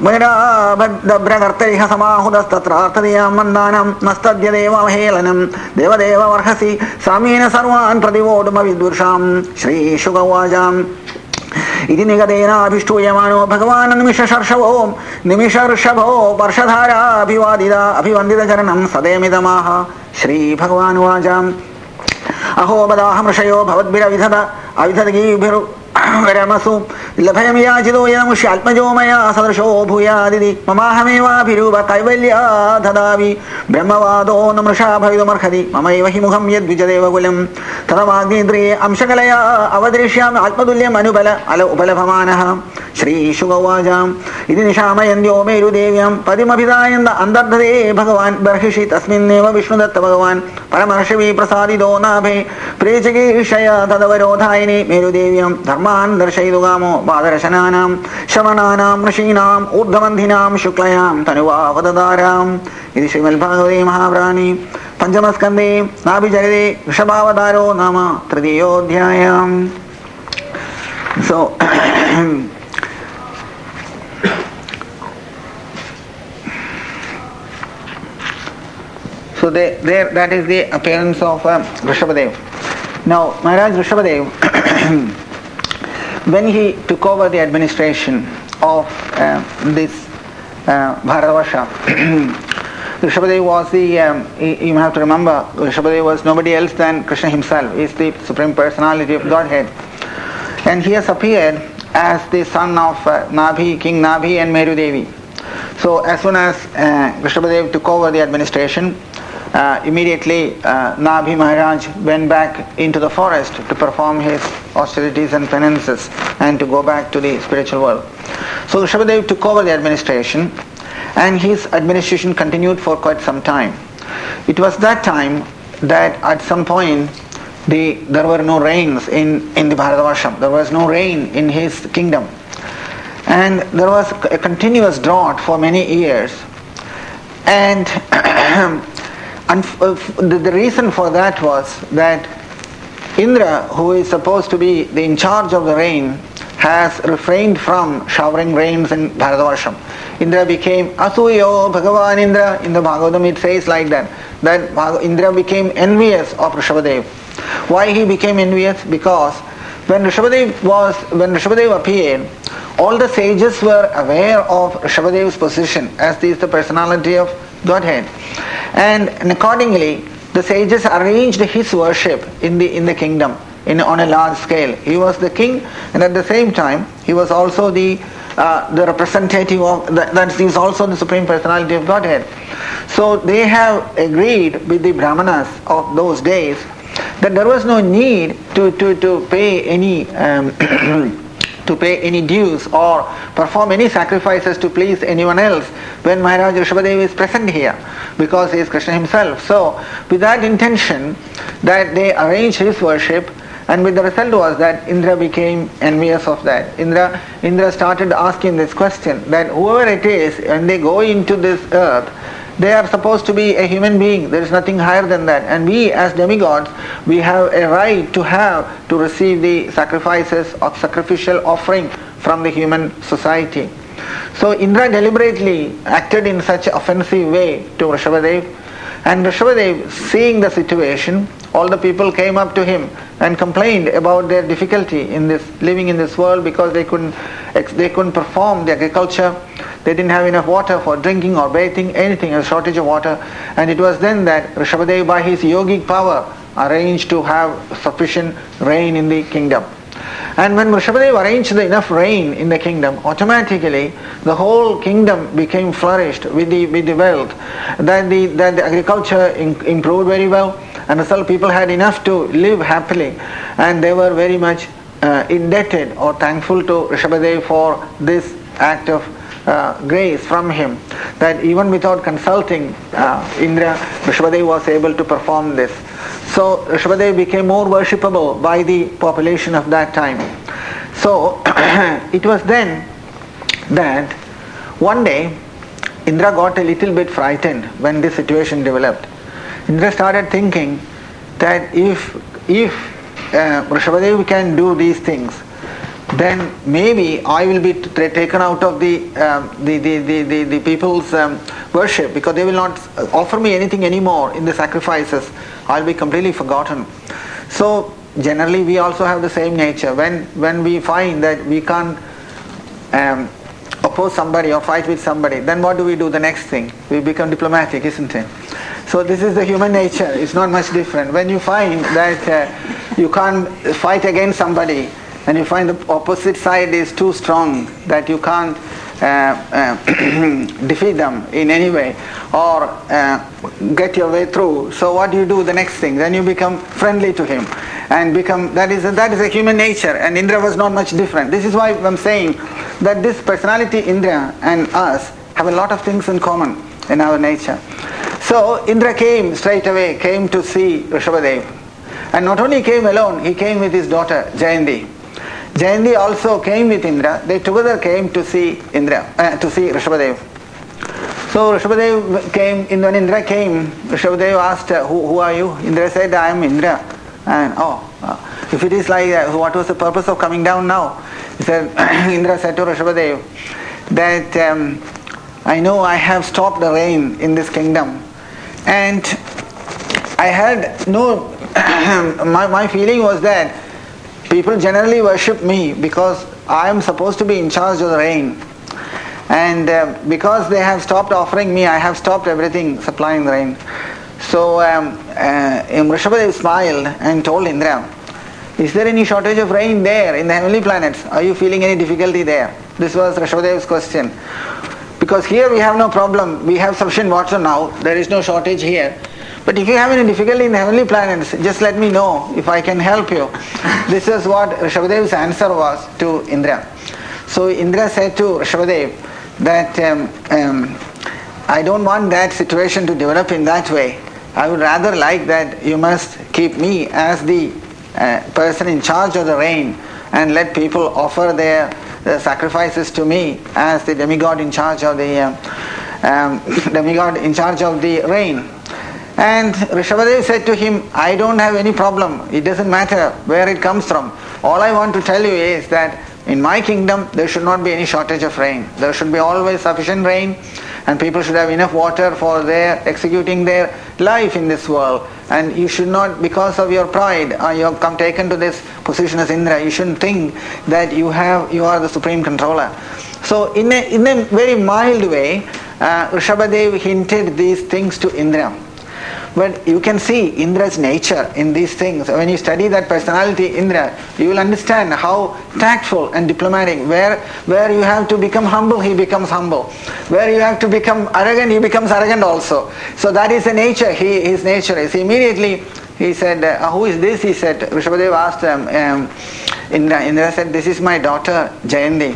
Mera Samahudastatratadiyam Mandanam Nastadya Deva Helanam Devadeva Varhasi Samina Sarvan Pradivodama Vidursham Shri Shugavajam Iti Nigadena Abhishtuyamano Bhagavan Nimisharshabho Parshadhara Abhivandida Charanam Sademidamaha Shri Bhagavan Vajam Aho Badaham Rashayo Bhavadbira Vidhada Avidhadagi Ramasu, Lapamia Jidoyamush, Alpajomaya, Sadasho, Puyadi, Mamahameva, Piruba, Kaivalia, Tadavi, Brahmavado, Namasha, Marhadi, Mamaiva Himuhamid, Vijadeva Willem, Taramagindri, Amshakalaya, Avadrisham, Alpadulia, Manubala, Alupalapamanaha, Sri Shugawajam, Idinishama and Yomeru Deviam, Padimabida and the Andardade, Bhagavan, Barhishit, Asmin Neva Vishnu Bhagavan, Paramashavi Prasadi Donabe, Prejagi Shaya, Tadavarodhaini, Meru Deviam, Dharman, Darshayugamo, Badarashananam, Shamananam, Rashinam, Urdhamandhinam, Shuklayam, Tanuva, Vadadaram, Idishimal Bhagavati Mahabrani, Panjamaskande, Nabijagade, Shabavadaro, Nama, Tradiyodhyayam. So, that is the appearance of Rishabhadev. Now, Maharaj Rishabhadev, when he took over the administration of this Bharatavarsha, Rishabhadev was you have to remember, Rishabhadev was nobody else than Krishna himself. He is the Supreme Personality of Godhead. And he has appeared as the son of Nabhi, King Nabhi and Meru Devi. So as soon as Rishabhadev took over the administration, immediately Nabhi Maharaj went back into the forest to perform his austerities and penances and to go back to the spiritual world. So Rishabhadev took over the administration, and his administration continued for quite some time. It was that time that at some point there were no rains in the Bharatavarsha. There was no rain in his kingdom. And there was a continuous drought for many years. And the reason for that was that Indra, who is supposed to be in charge of the rain, has refrained from showering rains in Bharatavarsha. Indra became Asuyo Bhagavan Indra. In the Bhagavatam it says like that Indra became envious of Rishabhadev. Why he became envious? Because when Rishabhadev appeared, all the sages were aware of Rishabhadev's position as he is the personality of Godhead, and accordingly the sages arranged his worship in the kingdom on a large scale. He was the king, and at the same time he was also the representative of that he is also the Supreme Personality of Godhead. So they have agreed with the Brahmanas of those days that there was no need to pay any to pay any dues or perform any sacrifices to please anyone else when Maharaj Rishabhadev is present here, because he is Krishna himself. So with that intention that they arranged his worship, and with the result was that Indra became envious of that. Indra started asking this question, that whoever it is, when they go into this earth, they are supposed to be a human being. There is nothing higher than that. And we as demigods, we have a right to receive the sacrifices of sacrificial offering from the human society. So Indra deliberately acted in such an offensive way to Rishabhadev. And Rishabhadev, seeing the situation, all the people came up to him and complained about their difficulty in living in this world, because they couldn't perform the agriculture. They didn't have enough water for drinking or bathing, anything, a shortage of water. And it was then that Rishabhadev, by his yogic power, arranged to have sufficient rain in the kingdom. And when Rishabhadev arranged enough rain in the kingdom, automatically the whole kingdom became flourished with the wealth. That the agriculture improved very well, and so people had enough to live happily, and they were very much indebted or thankful to Rishabhadev for this act of grace from him, that even without consulting Indra, Rishabhadev was able to perform this. So Rishabhadev became more worshipable by the population of that time. So it was then that one day Indra got a little bit frightened when this situation developed. Indra started thinking that if Rishabhadev can do these things, then maybe I will be taken out of the people's worship, because they will not offer me anything anymore in the sacrifices. I'll be completely forgotten. So generally we also have the same nature. When we find that we can't oppose somebody or fight with somebody, then what do? The next thing, we become diplomatic, isn't it? So this is the human nature. It's not much different. When you find that you can't fight against somebody, and you find the opposite side is too strong that you can't defeat them in any way or get your way through. So what do you do the next thing? Then you become friendly to him and become, that is a human nature, and Indra was not much different. This is why I'm saying that this personality Indra and us have a lot of things in common in our nature. So Indra came straight away, came to see Rishabhadev, and not only came alone, he came with his daughter Jayanti. Jayanti also came with Indra. They together came to see Rishabhadev. So Rishabhadev came, when Indra came, Rishabhadev asked, who are you? Indra said, I am Indra. And if it is like that, what was the purpose of coming down now? He said, Indra said to Rishabhadev that I know I have stopped the rain in this kingdom, and I had no, my feeling was that people generally worship me because I am supposed to be in charge of the rain. And because they have stopped offering me, I have stopped everything supplying the rain. So Rishabhadev smiled and told Indra, is there any shortage of rain there in the heavenly planets? Are you feeling any difficulty there? This was Rishabhadev's question. Because here we have no problem. We have sufficient water now. There is no shortage here. But if you have any difficulty in the heavenly planets, just let me know if I can help you. This is what Rishabhadev's answer was to Indra. So Indra said to Rishabhadev that I don't want that situation to develop in that way. I would rather like that you must keep me as the person in charge of the rain and let people offer their sacrifices to me as the demigod in charge of the rain. And Rishabhadev said to him, I don't have any problem. It doesn't matter where it comes from. All I want to tell you is that in my kingdom there should not be any shortage of rain. There should be always sufficient rain, and people should have enough water for their executing their life in this world. And you should not, because of your pride, you have come taken to this position as Indra, you shouldn't think that you are the supreme controller. So in a very mild way, Rishabhadev hinted these things to Indra. But you can see Indra's nature in these things. When you study that personality, Indra, you will understand how tactful and diplomatic. Where you have to become humble, he becomes humble. Where you have to become arrogant, he becomes arrogant also. So that is the nature. His nature is. Immediately he said, who is this? He said, Rishabhadev asked Indra. Indra said, this is my daughter Jayanti.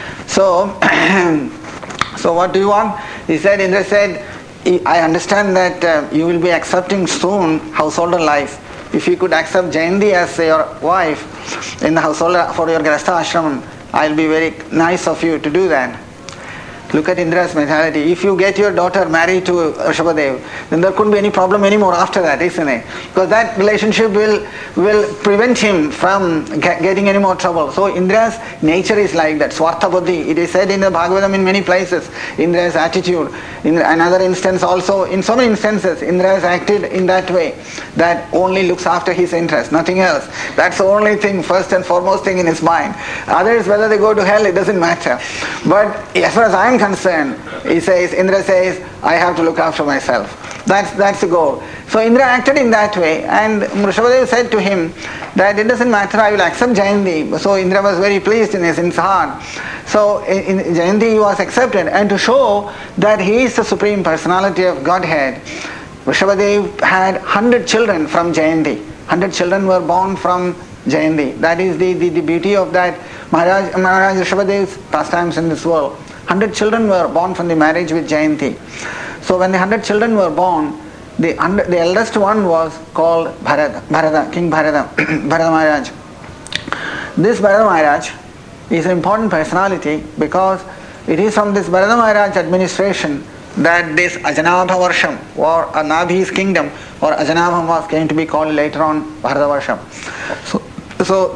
So what do you want? He said, Indra said, I understand that you will be accepting soon householder life. If you could accept Jayanti as your wife in the householder for your Grihastha ashramam, I'll be very nice of you to do that. Look at Indra's mentality. If you get your daughter married to Rishabhadev, then there couldn't be any problem anymore after that, isn't it? Because that relationship will prevent him from getting any more trouble. So Indra's nature is like that, Swartha Buddhi. It is said in the Bhagavatam in many places, Indra's attitude. In another instance also, in so many instances, Indra has acted in that way, that only looks after his interest, nothing else. That's the only thing, first and foremost thing in his mind. Others, whether they go to hell, it doesn't matter. But as far as I am concerned, Indra says, I have to look after myself. That's the goal. So Indra acted in that way, and Rishabhadev said to him that it doesn't matter, I will accept Jayanti. So Indra was very pleased in his heart. So in Jayanti was accepted, and to show that he is the supreme personality of Godhead, Rishabhadev had 100 children from Jayanti. 100 children were born from Jayanti. That is the beauty of that Maharaj Rishabhadev's pastimes in this world. 100 children were born from the marriage with Jayanti. So when the 100 children were born, the eldest one was called Bharata, King Bharata, Bharata Maharaj. This Bharata Maharaj is an important personality because it is from this Bharata Maharaj administration that this Ajanabha Varsham or Nabhi's kingdom or Ajanabha was going to be called later on Bharata Varsham. So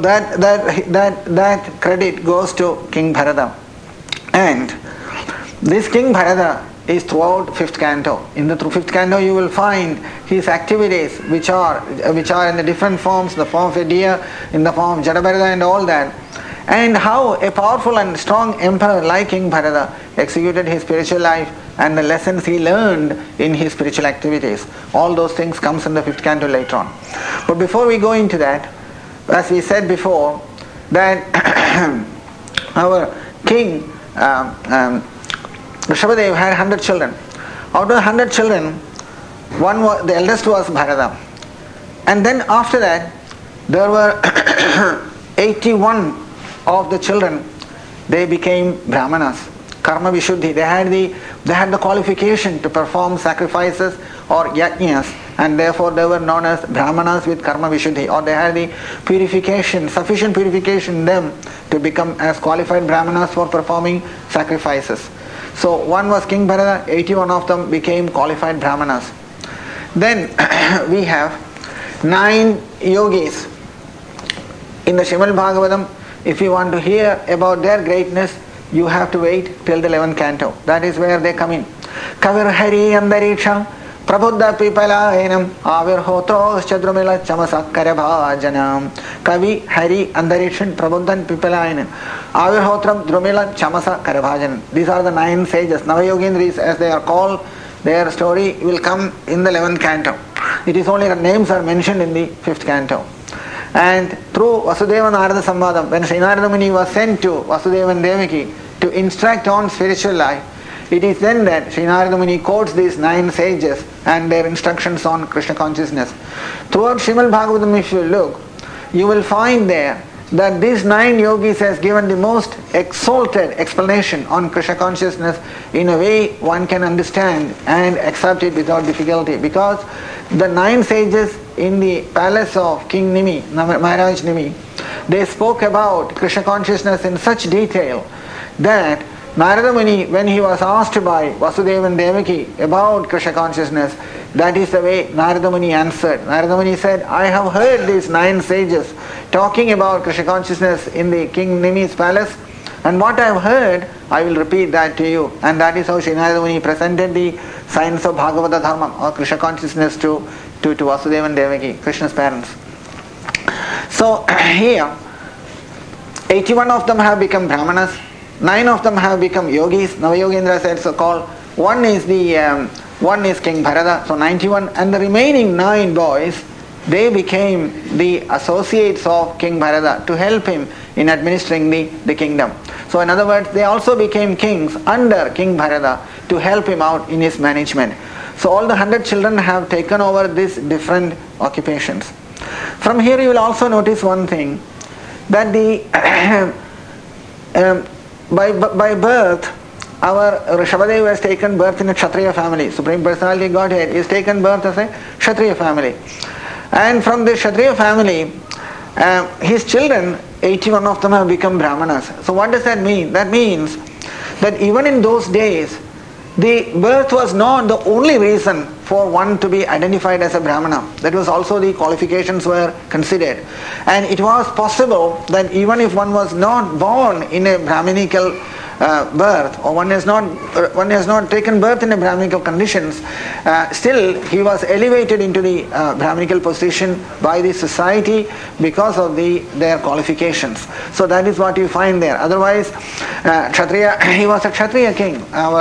that credit goes to King Bharata. And this King Bharata is throughout 5th canto. In the 5th canto you will find his activities which are in the different forms, the form of a deer, in the form of Jadabharata and all that. And how a powerful and strong emperor like King Bharata executed his spiritual life and the lessons he learned in his spiritual activities. All those things comes in the 5th canto later on. But before we go into that, as we said before, that our king Rishabhadev had 100 children. Out of the 100 children, the eldest was Bharata. And then after that, there were 81 of the children. They became Brahmanas. Karma Vishuddhi. They had the qualification to perform sacrifices or yajnas, and therefore they were known as Brahmanas with Karma Vishuddhi, or they had the purification, sufficient purification in them to become as qualified Brahmanas for performing sacrifices. So one was King Bharata, 81 of them became qualified Brahmanas. Then we have 9 yogis. In the Srimad Bhagavatam, if you want to hear about their greatness, you have to wait till the 11th canto. That is where they come in. Kavir Hari Andariksha Prabhuddha Pipalayanam Avirhotros Drumila Chamasakkara Bhajanam. Kavi Hari Andarikshan Prabhuddhan Pipalayanam Avirhotram Drumila Chamasakkara Bhajanam. These are the 9 sages. Navayogindris, as they are called, their story will come in the 11th canto. It is only the names are mentioned in the 5th canto. And through Vasudeva Narada Samvadam, when Sri Narada Muni was sent to Vasudeva and Devaki to instruct on spiritual life, it is then that Sri Narada Muni quotes these 9 sages and their instructions on Krishna consciousness. Throughout Srimad Bhagavatam, if you look, you will find there that these 9 yogis has given the most exalted explanation on Krishna consciousness in a way one can understand and accept it without difficulty, because the 9 sages in the palace of King Nimi, Maharaj Nimi, they spoke about Krishna consciousness in such detail that Narada Muni, when he was asked by Vasudeva and Devaki about Krishna consciousness, that is the way Narada Muni answered. Narada Muni said, I have heard these 9 sages talking about Krishna consciousness in the King Nimi's palace, and what I have heard, I will repeat that to you. And that is how Sri Narada Muni presented the science of Bhagavata Dharma or Krishna consciousness to Vasudeva and Devaki, Krishna's parents. So here, 81 of them have become Brahmanas, 9 of them have become yogis. Navayogendra said so called. One is King Bharata, so 91, and the remaining 9 boys, they became the associates of King Bharata to help him in administering the kingdom. So in other words, they also became kings under King Bharata to help him out in his management. So all the 100 children have taken over these different occupations. From here you will also notice one thing, that by birth, our Rishabhadev has taken birth in a Kshatriya family. Supreme Personality Godhead is taken birth as a Kshatriya family. And from this Kshatriya family, his children, 81 of them have become Brahmanas. So what does that mean? That means that even in those days, the birth was not the only reason for one to be identified as a Brahmana. That was also the qualifications were considered. And it was possible that even if one was not born in a Brahminical birth, or one has not taken birth in a Brahminical conditions, still he was elevated into the Brahminical position by the society because of their qualifications. So that is what you find there. Otherwise, Kshatriya, he was a Kshatriya king.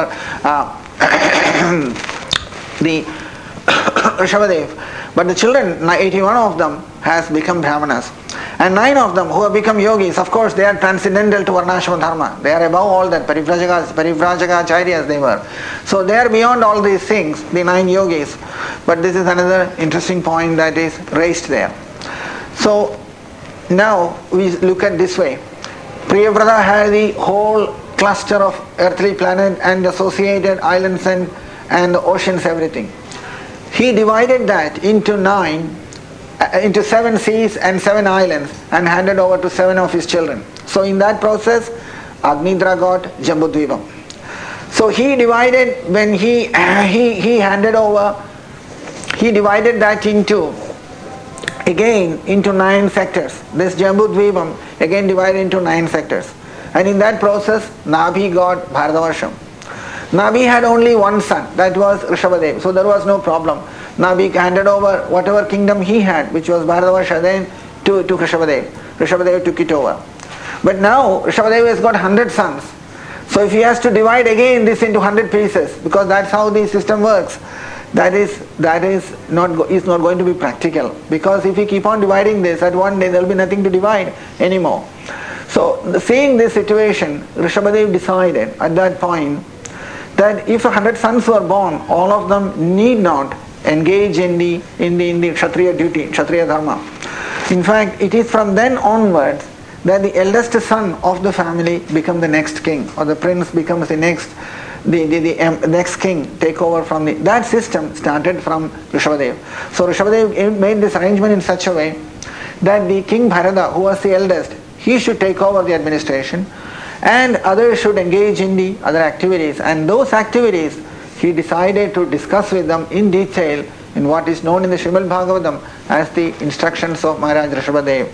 The Rishabhadev. But the children, 81 of them, has become Brahmanas. And 9 of them who have become yogis, of course they are transcendental to Varnashram Dharma. They are above all that, Parivrajakacharyas they were. So they are beyond all these things, the 9 yogis. But this is another interesting point that is raised there. So now we look at this way. Priyavrata had the whole cluster of earthly planet and associated islands and oceans, everything. He divided that into 7 seas and 7 islands and handed over to 7 of his children. So in that process, Agnidra got Jambudvipam. So he divided, when he handed over, he divided that into 9 sectors. This Jambudvipam again divided into 9 sectors. And in that process, Nabhi got Bharatavarsham. Nabhi had only one son, that was Rishabhadev, so there was no problem. Nabhi handed over whatever kingdom he had, which was Bharatavarsha, then to Rishabhadev. Rishabhadev took it over. But now Rishabhadev has got 100 sons. So if he has to divide again this into 100 pieces, because that's how the system works, that is not going to be practical. Because if we keep on dividing this, at one day there will be nothing to divide anymore. seeing this situation, Rishabhadev decided at that point that if 100 sons were born, all of them need not engage in the Kshatriya duty, Kshatriya dharma. In fact, it is from then onwards that the eldest son of the family becomes the next king, or the prince becomes the next king, take over from that system started from Rishabhadev. So Rishabhadev made this arrangement in such a way that the King Bharata, who was the eldest, he should take over the administration, and others should engage in the other activities. And those activities he decided to discuss with them in detail in what is known in the Srimad Bhagavatam as the instructions of Maharaj Rishabhadev.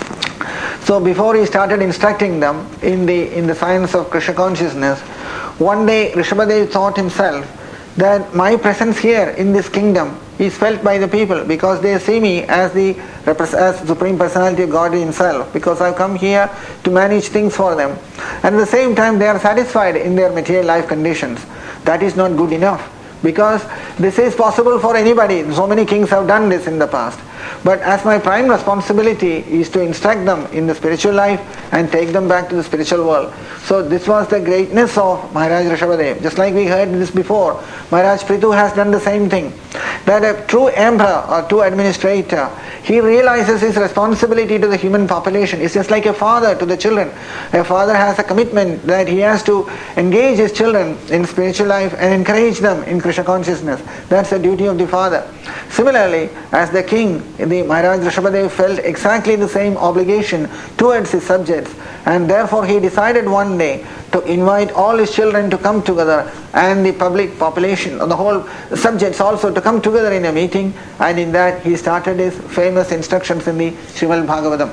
So before he started instructing them in the science of Krishna consciousness, one day Rishabhadev thought himself that my presence here in this kingdom is felt by the people because they see me as the Supreme Personality of God himself, because I have come here to manage things for them. And at the same time they are satisfied in their material life conditions. That is not good enough, because this is possible for anybody. So many kings have done this in the past. But as my prime responsibility is to instruct them in the spiritual life and take them back to the spiritual world. So this was the greatness of Maharaj Rishabhadev. Just like we heard this before, Maharaj Prithu has done the same thing. That a true emperor or true administrator, he realizes his responsibility to the human population. It's just like a father to the children. A father has a commitment that he has to engage his children in spiritual life and encourage them in Krishna consciousness. That's the duty of the father. Similarly, as the king, the Maharaj Rishabhadev felt exactly the same obligation towards his subjects, and therefore he decided one day to invite all his children to come together and the public population, the whole subjects also to come together in a meeting, and in that he started his famous instructions in the Srimad Bhagavatam.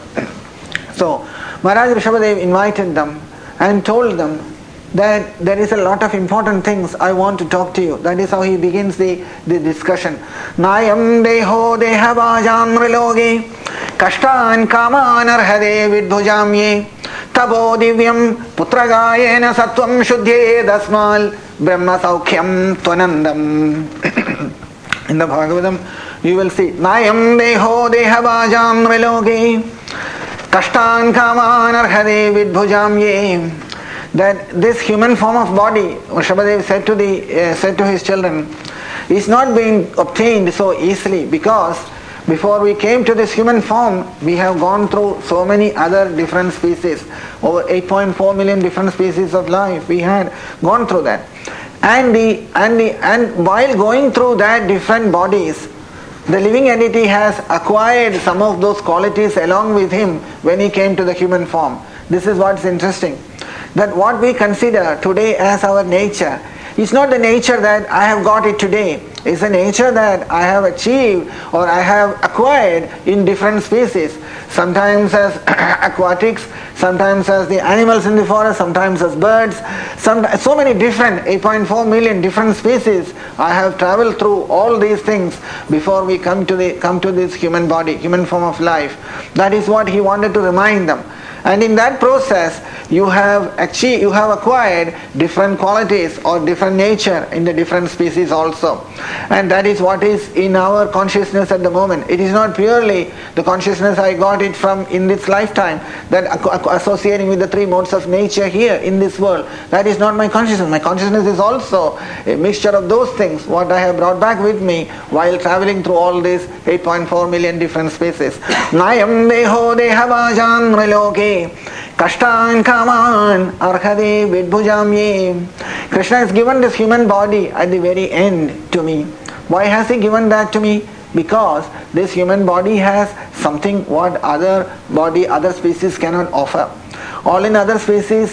So Maharaj Rishabhadev invited them and told them that there is a lot of important things I want to talk to you. That is how he begins the discussion. Nayam deho dehavajam riloge kashtan kaman arhade vidbhujamye tabo divyam putragayena sattvam shuddhye dasmal brahma saukhyam tvanandam. In the Bhagavatam you will see Nayam deho dehavajam riloge kashtan kaman arhade vidbhujamye. That this human form of body, Rishabhadev said to his children, is not being obtained so easily, because before we came to this human form, we have gone through so many other different species, over 8.4 million different species of life. We had gone through that, and while going through that different bodies, the living entity has acquired some of those qualities along with him when he came to the human form. This is what's interesting. That what we consider today as our nature is not the nature that I have got it today. It's the nature that I have achieved or I have acquired in different species. Sometimes as aquatics, sometimes as the animals in the forest, sometimes as birds. So many different, 8.4 million different species. I have traveled through all these things before we come to this human body, human form of life. That is what he wanted to remind them. And in that process, you have acquired different qualities or different nature in the different species also. And that is what is in our consciousness at the moment. It is not purely the consciousness I got it from in this lifetime, that associating with the three modes of nature here in this world. That is not my consciousness. My consciousness is also a mixture of those things, what I have brought back with me while traveling through all these 8.4 million different species. Nayam deho dehavajam riloke Kashtan kaman arhade vidbhujamye. Krishna has given this human body at the very end to me. Why has he given that to me? Because this human body has something what other species cannot offer. All in other species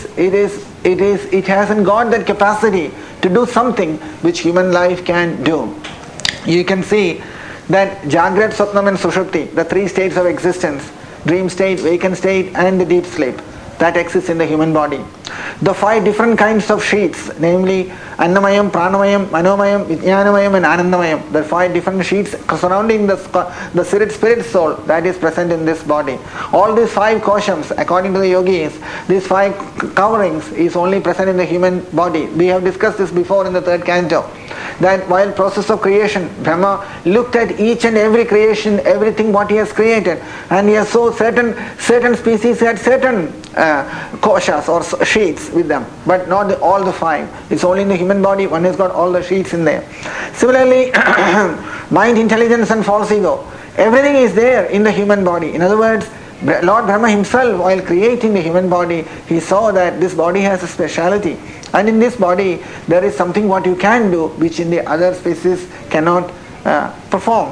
it hasn't got that capacity to do something which human life can do. You can see that Jagrat, Swapnam and Sushupti, the three states of existence, dream state, vacant state and the deep sleep, that exists in the human body. The 5 different kinds of sheets, namely Annamayam, Pranamayam, Manomayam, Vijnanamayam and Anandamayam, the 5 different sheets surrounding the spirit soul that is present in this body. All these 5 koshams, according to the yogis, these 5 coverings is only present in the human body. We have discussed this before in the 3rd canto. that while process of creation, Brahma looked at each and every creation, everything what he has created, and he has saw certain species had certain koshas or sheets with them, but not all the 5. It's only in the human body one has got all the sheets in there. Similarly, mind, intelligence and false ego, everything is there in the human body. In other words, Lord Brahma himself, while creating the human body, he saw that this body has a speciality, and in this body there is something what you can do which in the other species cannot perform.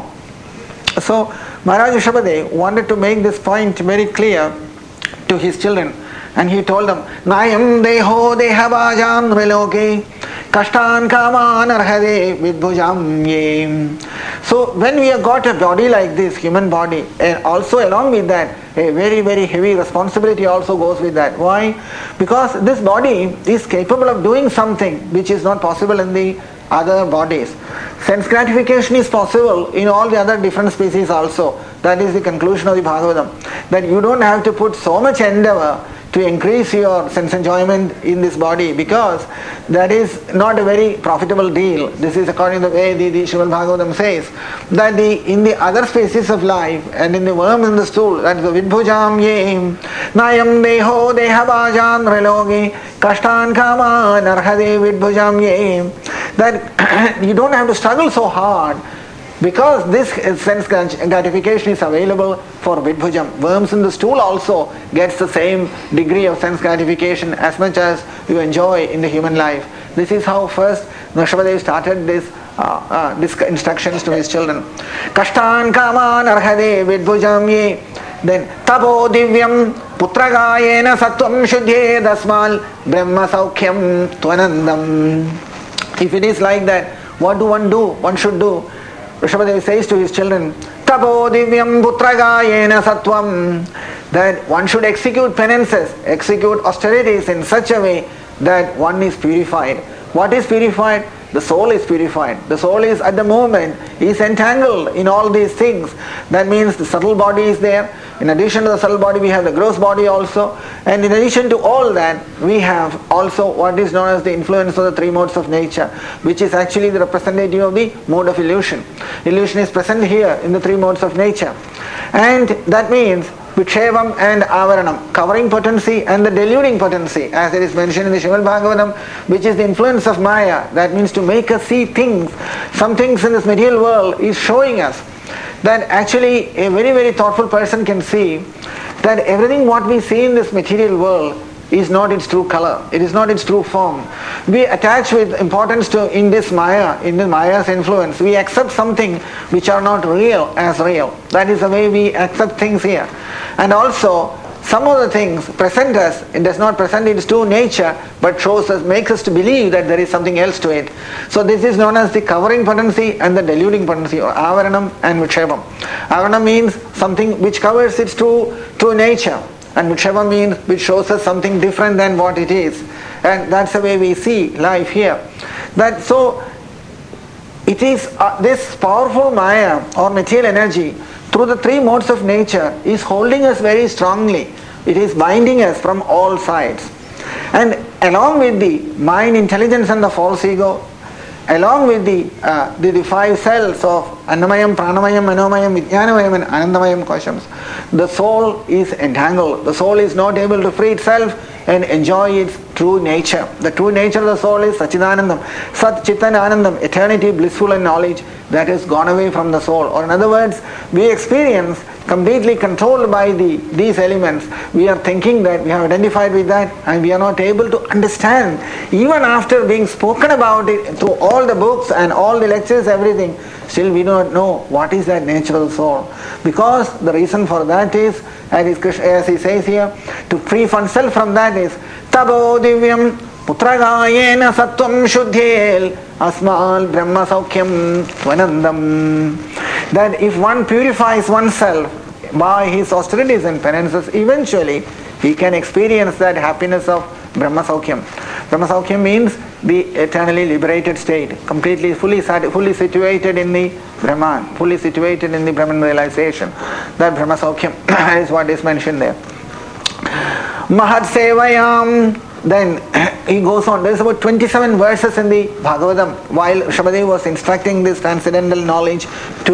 So Maharaj Rishabhadev wanted to make this point very clear to his children, and he told them, Nayam deho dehabhajan viloke kashtan kaman arhade vidbhujam ye. So when we have got a body like this, human body, and also along with that a very, very heavy responsibility also goes with that. Why? Because this body is capable of doing something which is not possible in the other bodies. Sense gratification is possible in all the other different species also. That is the conclusion of the Bhagavatam. That you don't have to put so much endeavor to increase your sense enjoyment in this body, because that is not a very profitable deal. This is according to the way the Srimad Bhagavatam says, that in the other species of life and in the worm in the stool, that is the vidbhujam ye, nayam deho dehabhajan relogi kashtan kaman arhade vidbhujam ye, that you don't have to struggle so hard, because this sense gratification is available for vidbhujam. Worms in the stool also gets the same degree of sense gratification as much as you enjoy in the human life. This is how first Rishabhadev started this instructions to his children. Kashtan kaman arhade vidbhujam ye. Then tapo divyam putragayena sattvam shuddhe dasmal brahma saukhyam tvanandam. If it is like that, what do? One should do. Rishabhadev says to his children, Tapo divyam putragayena sattvam, that one should execute penances, execute austerities in such a way that one is purified. What is purified? The soul is purified. The soul is at the moment is entangled in all these things. That means the subtle body is there. In addition to the subtle body, we have the gross body also. And in addition to all that, we have also what is known as the influence of the 3 modes of nature, which is actually the representative of the mode of illusion. Illusion is present here in the 3 modes of nature. And that means Vikshevam and Avaranam, covering potency and the deluding potency, as it is mentioned in the Srimad Bhagavatam, which is the influence of Maya. That means to make us see things. Some things in this material world is showing us that actually a very, very thoughtful person can see that everything what we see in this material world is not its true color. It is not its true form. We attach with importance to in this Maya, in the Maya's influence. We accept something which are not real as real. That is the way we accept things here. And also, some of the things present us, it does not present its true nature, but shows us, makes us to believe that there is something else to it. So this is known as the covering potency and the deluding potency, or avaranam and vikshevam. Avaranam means something which covers its true nature, and vikshevam means which shows us something different than what it is. And that's the way we see life here. That so it is this powerful Maya or material energy through the 3 modes of nature is holding us very strongly. It is binding us from all sides. And along with the mind, intelligence and the false ego, along with the 5 cells of Annamayam, Pranamayam, Manomayam, Vijnanamayam and Anandamayam koshams, the soul is entangled. The soul is not able to free itself and enjoy its true nature. The true nature of the soul is Sachidanandam, Sat Chitan Anandam, eternity, blissful and knowledge that has gone away from the soul. Or in other words, we experience completely controlled by these elements. We are thinking that we have identified with that, and we are not able to understand, even after being spoken about it through all the books and all the lectures, everything, still we do not know what is that nature of the soul. Because the reason for that is, as he says here, to free oneself from that is Tabo Divyam Putragayena Sattvam Shuddhel Asmal Brahma Saukhyam Tvanandam. That if one purifies oneself by his austerities and penances, eventually he can experience that happiness of Brahma Saukhyam. Brahma Saukhyam means the eternally liberated state, completely, fully situated in the Brahman, fully situated in the Brahman realization. That Brahma Saukhyam is what is mentioned there. Mahad Sevayam, then he goes on. There's about 27 verses in the Bhagavatam while Rishabhadeva was instructing this transcendental knowledge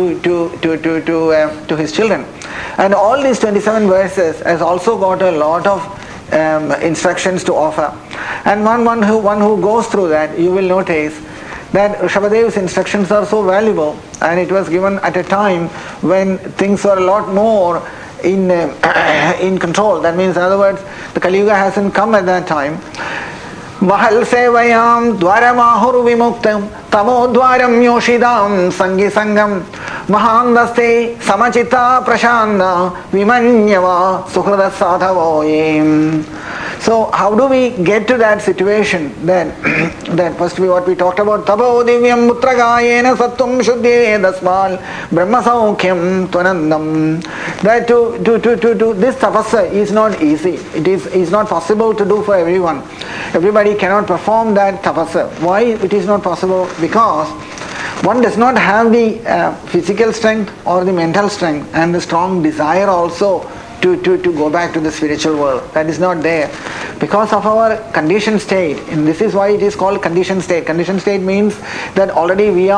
to his children. And all these 27 verses has also got a lot of instructions to offer. And one who goes through that, you will notice that Rishabhadeva's instructions are so valuable, and it was given at a time when things were a lot more in control. That means, in other words, the Kali Yuga hasn't come at that time. Mahal sevayam dwaramahur vimuktam tamo dwaram yoshidam sangi sangam mahandaste samachita prashanda vimanyava suhrada sadhavoyim. So how do we get to that situation that first what we talked about, tapo divyam mutragayena sattum shuddhe dasmal brahma saukyam tvanandam. That to this tapasya is not easy. It is not possible to do for everyone. Everybody cannot perform that tapasya. Why it is not possible? Because one does not have the physical strength or the mental strength and the strong desire also to go back to the spiritual world. That is not there because of our conditioned state. And this is why it is called conditioned state. Conditioned state means that already we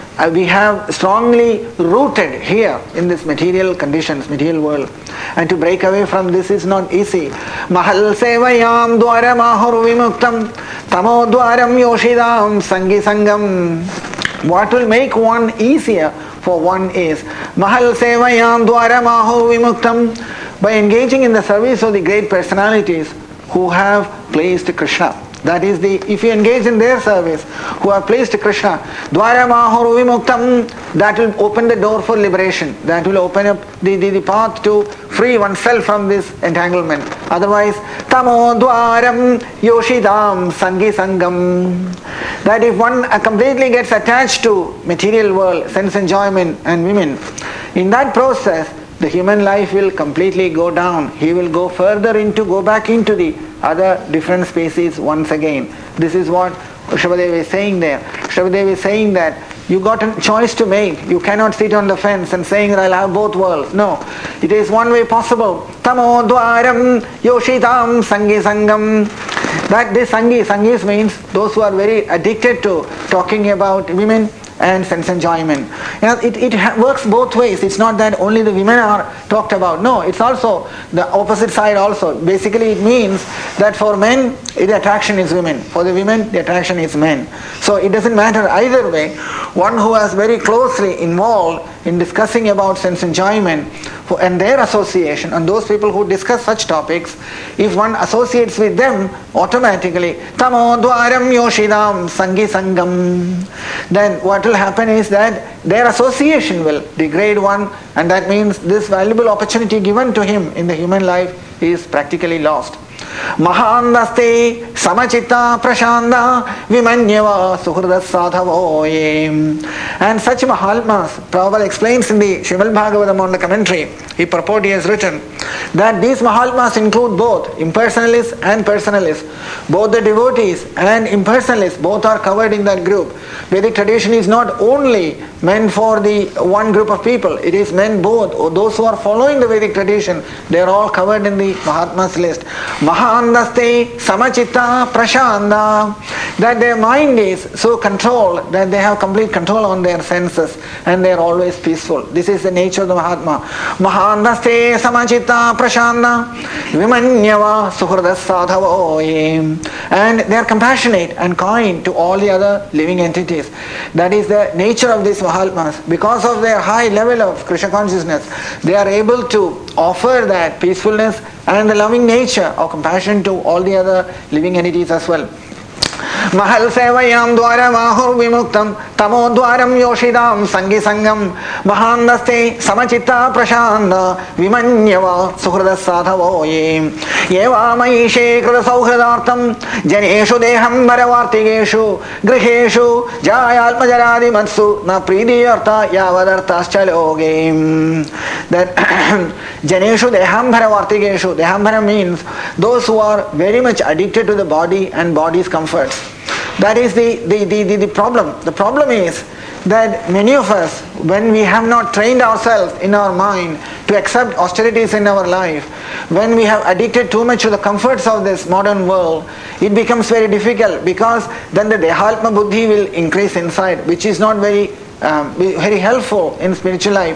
have strongly rooted here in this material conditions, material world. And to break away from this is not easy. Mahal sevayam dwaram ahur vimuktam tamo dwaram yoshidam sangi sangam. What will make one easier for one is Mahal sevayam dwaram ahur vimuktam, by engaging in the service of the great personalities who have placed Krishna. That is if you engage in their service, who have placed Krishna, dwaramahur vimuktam, that will open the door for liberation. That will open up the path to free oneself from this entanglement. Otherwise, tamo dwaram yoshidam sangi sangam. That if one completely gets attached to material world, sense enjoyment and women, in that process, the human life will completely go down. He will go back into the other different species once again. This is what Rishabhadeva is saying there. Rishabhadeva is saying that you got a choice to make. You cannot sit on the fence and saying that I'll have both worlds. No. It is one way possible. Tamo dwaram yoshidam sangi sangam. That this sangis means those who are very addicted to talking about women and sense enjoyment. It works both ways. It's not that only the women are talked about. No, it's also the opposite side also. Basically it means that for men, the attraction is women. For the women, the attraction is men. So it doesn't matter either way. One who is very closely involved in discussing about sense enjoyment and their association, and those people who discuss such topics, if one associates with them, automatically, tamo dwaram yoshidam sangi sangam, then what will happen is that their association will degrade one, and that means this valuable opportunity given to him in the human life is practically lost. Mahandaste samachita prashanda vimanyava suhrada sadhavoyim. And such Mahatmas, Prabhupada explains in the Srimad Bhagavatam on the commentary, he has written that these Mahatmas include both impersonalists and personalists. Both the devotees and impersonalists, both are covered in that group. Vedic tradition is not only meant for the one group of people, it is meant both. Those who are following the Vedic tradition, they are all covered in the Mahatmas list. Mahandaste samachita prashanda, that their mind is so controlled that they have complete control on their senses and they are always peaceful. This is the nature of the Mahatma. Mahandaste samachita prashanda vimanyava suhrada sadhavoyim. And they are compassionate and kind to all the other living entities. That is the nature of these Mahatmas. Because of their high level of Krishna consciousness, they are able to offer that peacefulness and the loving nature of compassion to all the other living entities as well. Mahal sevayam dwaram ahur vimuktam tamo dwaram yoshidam sangi sangam mahandaste samachita prashanda vimanyava suhrada sadhavoyim yeva maishe krita sauhradartam janeshu deham bharavartigeshu griheshu jayalmajaradi matsu na pridiyarta yavadartascha logim. That janeshu deham bharavartigeshu, dehambhara means those who are very much addicted to the body and body's comforts. That is the problem. The problem is that many of us, when we have not trained ourselves in our mind to accept austerities in our life, when we have addicted too much to the comforts of this modern world, it becomes very difficult, because then the Dehatma Buddhi will increase inside, which is not very helpful in spiritual life.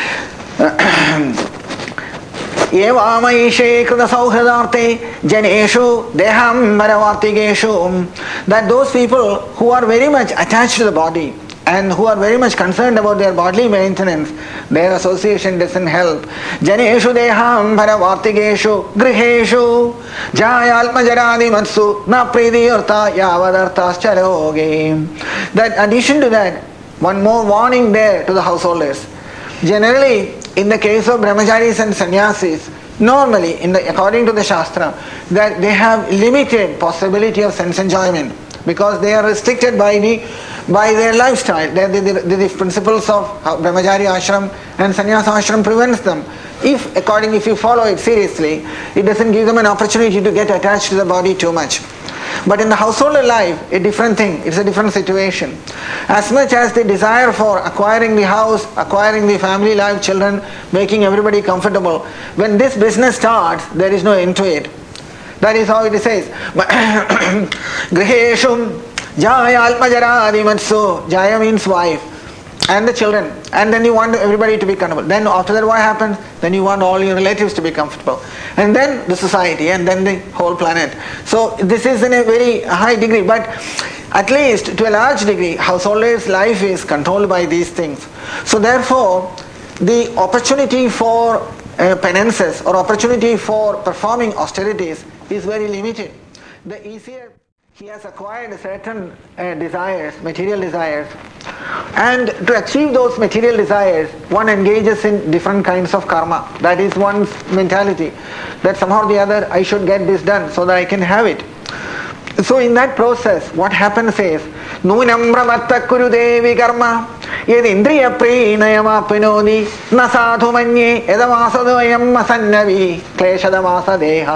Evamaishe krita sauhridarte janeshu deham maravartigeshu, that those people who are very much attached to the body and who are very much concerned about their bodily maintenance, their association doesn't help. Janeshu deham maravartigeshu griheshu jayalma jaradi matsu na pridiyurta yavadartas charoge. That addition to that, one more warning there to the householders. Generally, in the case of brahmacharis and sannyasis, normally, according to the Shastra, that they have limited possibility of sense enjoyment, because they are restricted by their lifestyle. The principles of brahmachari ashram and sannyasa ashram prevents them. If you follow it seriously, it doesn't give them an opportunity to get attached to the body too much. But in the household life, a different thing. It's a different situation. As much as the desire for acquiring the house, acquiring the family life, children, making everybody comfortable, when this business starts, there is no end to it. That is how it says. Griheshum jaya almajaradi matsu. Jaya means wife and the children. And then you want everybody to be comfortable. Then after that, what happens? Then you want all your relatives to be comfortable. And then the society, and then the whole planet. So this is in a very high degree, but at least to a large degree, householders' life is controlled by these things. So therefore, the opportunity for penances or opportunity for performing austerities is very limited. The easier he has acquired certain desires, material desires, and to achieve those material desires, one engages in different kinds of karma. That is one's mentality, that somehow or the other I should get this done so that I can have it. So in that process, what happens is, Nunam brahmatta kuru devi karma yed indriya prinayam apinodi na sadhu manye edamasadoyam masannavi kleshadamasa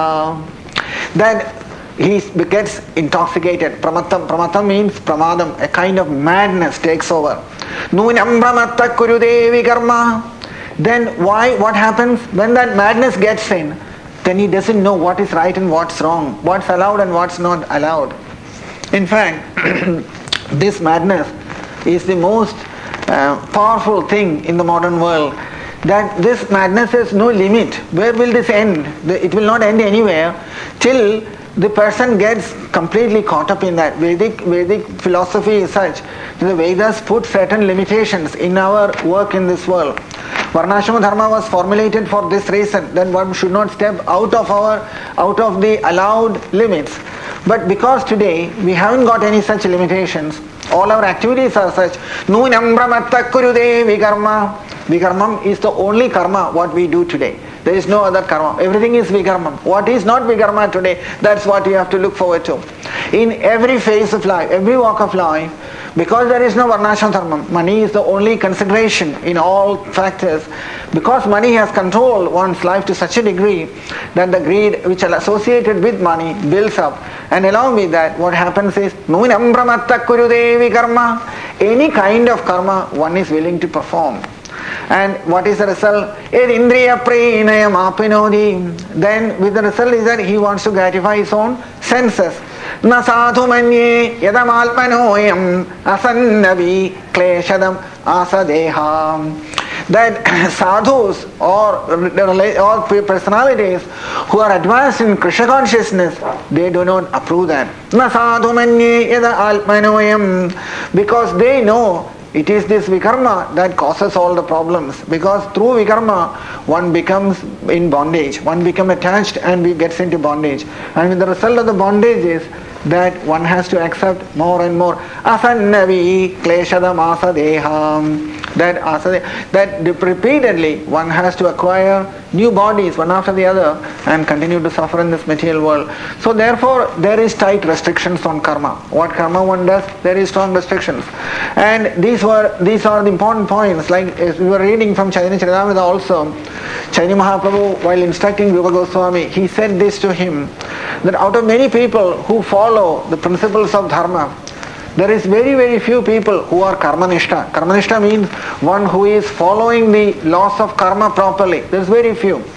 deha. That he gets intoxicated. Pramatam means pramadam, a kind of madness takes over. Nunam brahmatta kuru devi karma. Then what happens? When that madness gets in, then he doesn't know what is right and what's wrong, what's allowed and what's not allowed. In fact, this madness is the most powerful thing in the modern world. That this madness has no limit. Where will this end? It will not end anywhere till the person gets completely caught up in that. Vedic philosophy is such that the Vedas put certain limitations in our work in this world. Varnashrama dharma was formulated for this reason, that one should not step out of the allowed limits. But because today we haven't got any such limitations, all our activities are such. Nunam brahmatta kurude vikarma. Vikarmam is the only karma what we do today. There is no other karma. Everything is vikarmam. What is not vikarma today, that's what you have to look forward to. In every phase of life, every walk of life, because there is no varnashram dharma, money is the only consideration in all factors. Because money has controlled one's life to such a degree that the greed which is associated with money builds up. And along with that, what happens is, Nunam brahmatta kurudevi karma. Any kind of karma one is willing to perform. And what is the result? Indriya prinayam apinodi. Then with the result is that he wants to gratify his own senses. Na sadhu manye yadam alpanoyam asannavi kleshadam asadeha. That sadhus or personalities who are advanced in Krishna consciousness, they do not approve that. Na sadhu manye yadam alpanoyam. Because they know it is this vikarma that causes all the problems. Because through vikarma, one becomes in bondage. One becomes attached and gets into bondage. And the result of the bondage is that one has to accept more and more. Asannavi kleshadam asadeham. That repeatedly one has to acquire new bodies one after the other and continue to suffer in this material world. So therefore there is tight restrictions on karma. What karma one does, there is strong restrictions. And these are the important points. Like as we were reading from Chaitanya Charitamrita also, Chaitanya Mahaprabhu, while instructing Rupa Goswami, he said this to him, that out of many people who follow the principles of dharma, there is very, very few people who are karmanishta. Karmanishta means one who is following the laws of karma properly. There is very few.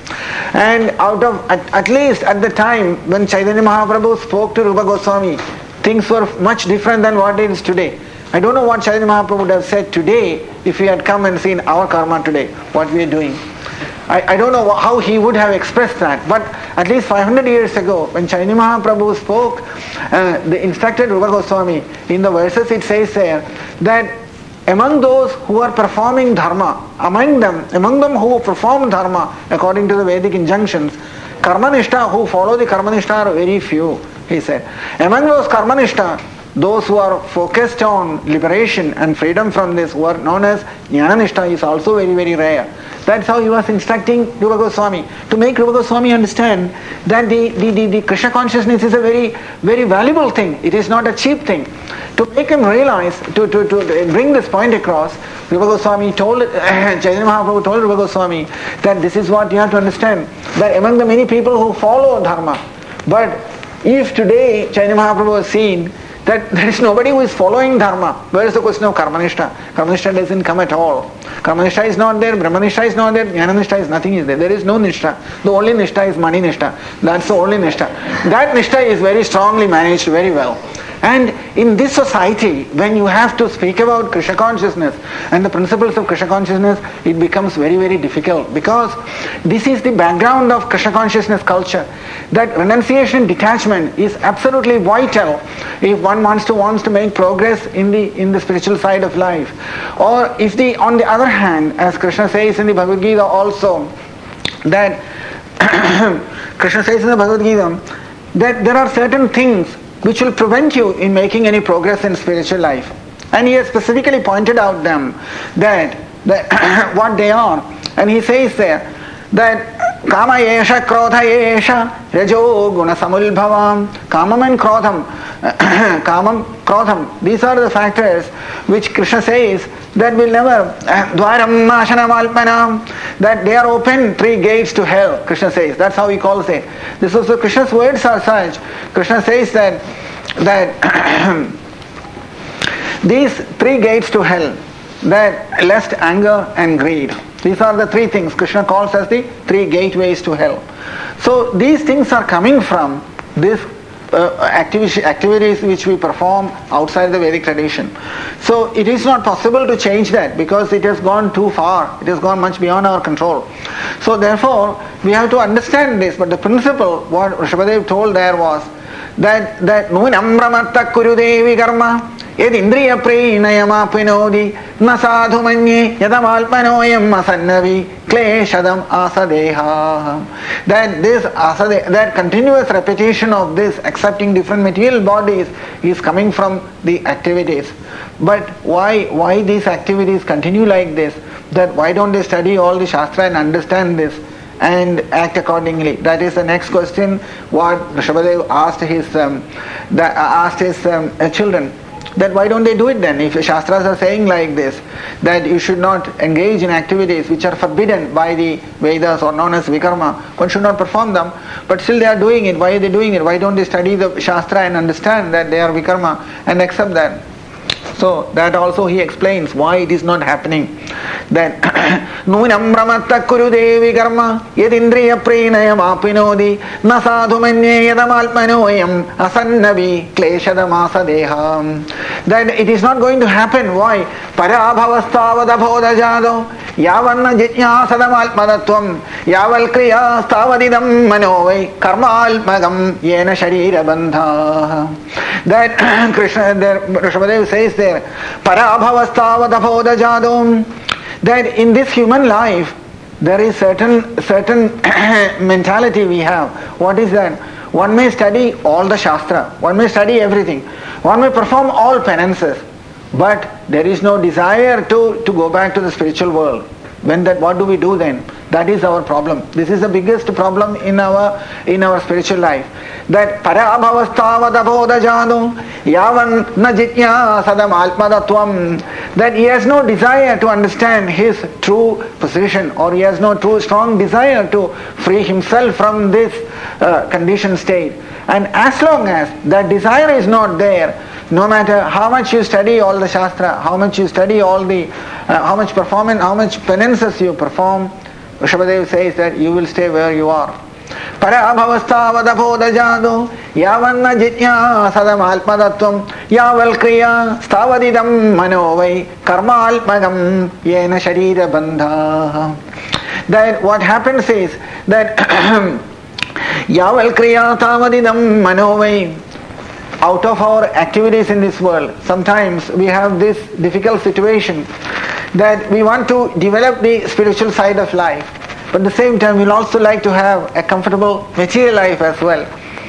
And out of, at least at the time when Chaitanya Mahaprabhu spoke to Rupa Goswami, things were much different than what it is today. I don't know what Chaitanya Mahaprabhu would have said today if he had come and seen our karma today, what we are doing. I don't know how he would have expressed that, but at least 500 years ago, when Chaitanya Mahaprabhu spoke, the instructed Rupa Goswami, in the verses it says there, that among those who are performing dharma, among them who perform dharma according to the Vedic injunctions, karmanishta, who follow the karmanishta, are very few, he said. Among those karmanishta, those who are focused on liberation and freedom from this, who are known as jnananishta, is also very, very rare. That's how he was instructing Rupa Goswami, to make Rupa Goswami understand that the Krishna consciousness is a very, very valuable thing. It is not a cheap thing. To make him realize, to bring this point across, Rupa Goswami told, Chaitanya Mahaprabhu told Rupa Goswami that this is what you have to understand, that among the many people who follow dharma, but if today Chaitanya Mahaprabhu has seen that there is nobody who is following dharma, where is the question of karmanishta? Karmanishta doesn't come at all. Karmanishta is not there, brahmanishta is not there, jnananishta is nothing is there. There is no nishta. The only nishta is mani nishta. That's the only nishta. That nishta is very strongly managed very well. And in this society, when you have to speak about Krishna consciousness and the principles of Krishna consciousness, it becomes very, very difficult, because this is the background of Krishna consciousness culture. That renunciation, detachment is absolutely vital if one wants to make progress in the spiritual side of life. Or if on the other hand, as Krishna says in the Bhagavad Gita also, that Krishna says in the Bhagavad Gita that there are certain things which will prevent you in making any progress in spiritual life. And he has specifically pointed out them, that what they are. And he says there that Kama yesha krodha yesha rajo guna samulbhavam. Kamam and krodham, these are the factors which Krishna says that will never, dwaram ashanam alpanam, that they are open 3 gates to hell, Krishna says. That's how he calls it. This is the Krishna's words are such. Krishna says that these 3 gates to hell, that lust, anger and greed, these are the 3 things Krishna calls as the 3 gateways to hell. So these things are coming from this activities which we perform outside the Vedic tradition. So it is not possible to change that, because it has gone too far. It has gone much beyond our control. So therefore we have to understand this. But the principle, what Rishabhadev told there was that Nunam Brahmatta Kurudevi Karma Yed Indriya Prenayamapinodi Nasadhu Manye Yadamalpanoyam Masannavi Kleshadam Asadeha. That this that continuous repetition of this, accepting different material bodies, is coming from the activities. But why these activities continue like this? That why don't they study all the Shastra and understand this and act accordingly? That is the next question what Rishabhadev asked his children. That why don't they do it then? If the Shastras are saying like this, that you should not engage in activities which are forbidden by the Vedas or known as Vikarma, one should not perform them, but still they are doing it. Why are they doing it? Why don't they study the Shastra and understand that they are Vikarma and accept that? So that also he explains why it is not happening. That Nunam Brahmatta Kurudevi Karma Yadindriya Prenayam Apinodi Nasadhu Manye Yadamalpanoyam Asannavi Kleshadam Asadeha. That it is not going to happen. Why? Parabhavasthavada bodhajado Yavanna Jitnyasadam Alpmadatvam Yaval Kriya Stavadidam Manovai Karmalpagam Yena Sharira Bandha. That Krishna, Rishabhadev says there, Parabhavasthavada bodhajado, that in this human life there is certain mentality we have. What is that? One may study all the Shastra, one may study everything, one may perform all penances, but there is no desire to go back to the spiritual world. When that, what do we do then? That is our problem. This is the biggest problem in our spiritual life. That parabhavasthavada bodhajado yavan najitya sadam alpmadatvam, that he has no desire to understand his true position, or he has no true strong desire to free himself from this conditioned state. And as long as that desire is not there, no matter how much you study all the Shastra, how much you study all the, how much penances you perform, Rishabhadev says that you will stay where you are. Parabhavasthavadapodajado yavanna jitya sadam alpadattvam yaval kriya stavadidam manovai karma alpagam yena sharira bandha. That what happens is that yaval kriya stavadidam manovai, out of our activities in this world, sometimes we have this difficult situation that we want to develop the spiritual side of life, but at the same time we'll also like to have a comfortable material life as well.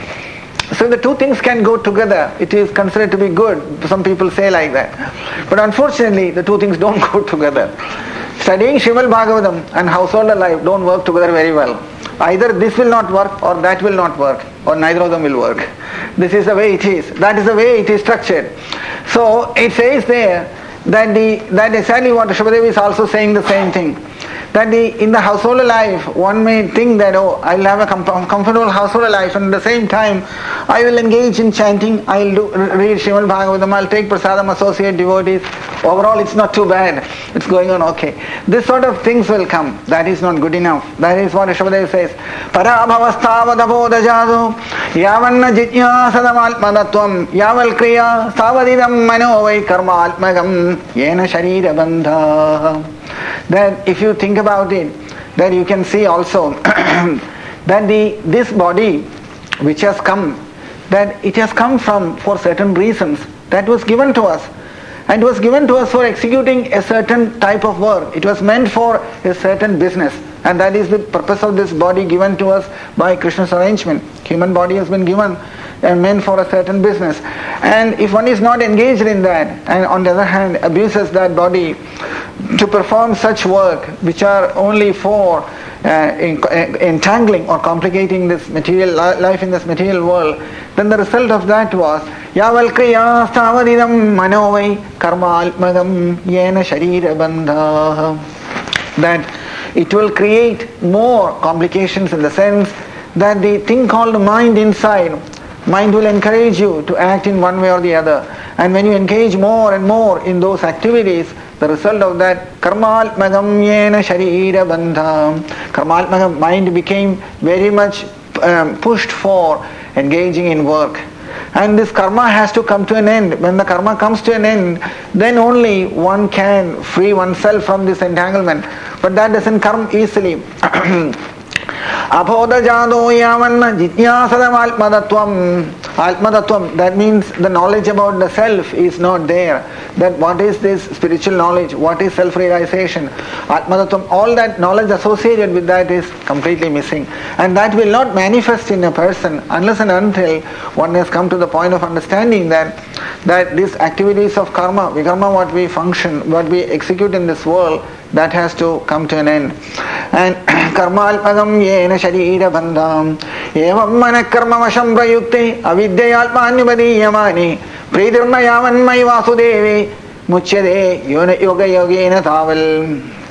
So the two things can go together. It is considered to be good. Some people say like that. But unfortunately, the two things don't go together. Studying Srimad Bhagavatam and household life don't work together very well. Either this will not work or that will not work, or neither of them will work. This is the way it is. That is the way it is structured. So it says there that exactly what Rishabhadev is also saying the same thing. That in the household life, one may think that, oh, I will have a comfortable household life, and at the same time, I will engage in chanting, I will read Srimad Bhagavatam, I will take prasadam, associate devotees. Overall, it's not too bad. It's going on okay. This sort of things will come. That is not good enough. That is what Rishabhadev says. Parabhavasthavadapodajado yavanna jitya sadamalpadattvam yaval kriya stavadidam manovai karma alpagam yena sharira bandha. Then if you think about it, then you can see also that this body which has come, that it has come for certain reasons that was given to us. And it was given to us for executing a certain type of work. It was meant for a certain business. And that is the purpose of this body given to us by Krishna's arrangement. Human body has been given and meant for a certain business. And if one is not engaged in that, and on the other hand abuses that body to perform such work which are only for entangling or complicating this material life in this material world, then the result of that was yaval kriya stavadidam manovai karma alpagam yena sharira bandha. That it will create more complications in the sense that the thing called mind inside, mind will encourage you to act in one way or the other. And when you engage more and more in those activities, the result of that, karmalpagam yena sharira bandha. Karmalpagam, mind became very much pushed for engaging in work. And this karma has to come to an end. When the karma comes to an end, then only one can free oneself from this entanglement. But that doesn't come easily. Apodajado yavanna jityasadam alpadattvam. Alpadattvam, that means the knowledge about the self is not there. That what is this spiritual knowledge? What is self-realization? Alpadattvam, all that knowledge associated with that is completely missing. And that will not manifest in a person unless and until one has come to the point of understanding that these activities of karma, vikarma, what we function, what we execute in this world, that has to come to an end. And karma alpagam yena sharira bandham evam mana karma vasham prayukte avidyayalpa anyupadiyamani pridirma yavanmai vasudevi muchyade yoga yogena taval.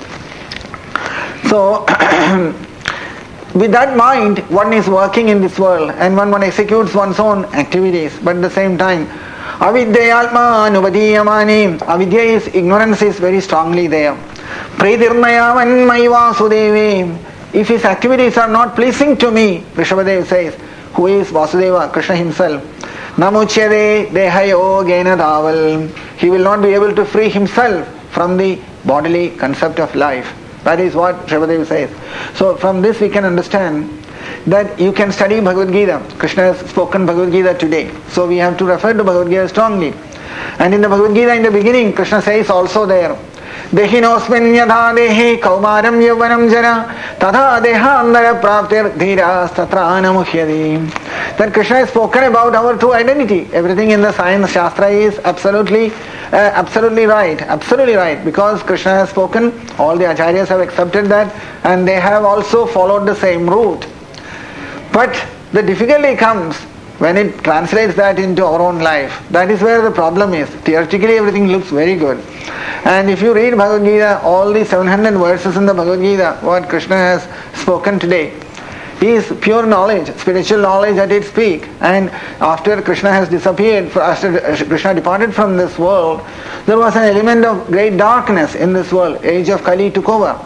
So with that mind, one is working in this world and one executes one's own activities, but at the same time avidyayalpa anyupadiyamani, avidya is ignorance is very strongly there. Pridirmayavan mai vasudevi. If his activities are not pleasing to me, Rishabhadev says, who is Vasudeva, Krishna himself, namuchyade dehayogena dhaval. He will not be able to free himself from the bodily concept of life. That is what Rishabhadev says. So from this we can understand that you can study Bhagavad Gita. Krishna has spoken Bhagavad Gita today. So we have to refer to Bhagavad Gita strongly. And in the Bhagavad Gita in the beginning, Krishna says also there, Dehinosmin yadha dehi kaumaram yavanam jana tadha deha andara praptir dhira statrana mukhyadi. Then Krishna has spoken about our true identity. Everything in the science shastra is absolutely right. Absolutely right. Because Krishna has spoken, all the acharyas have accepted that, and they have also followed the same route. But the difficulty comes when it translates that into our own life. That is where the problem is. Theoretically everything looks very good. And if you read Bhagavad Gita, all the 700 verses in the Bhagavad Gita, what Krishna has spoken today, is pure knowledge, spiritual knowledge at its peak. And after Krishna has disappeared, after Krishna departed from this world, there was an element of great darkness in this world. Age of Kali took over.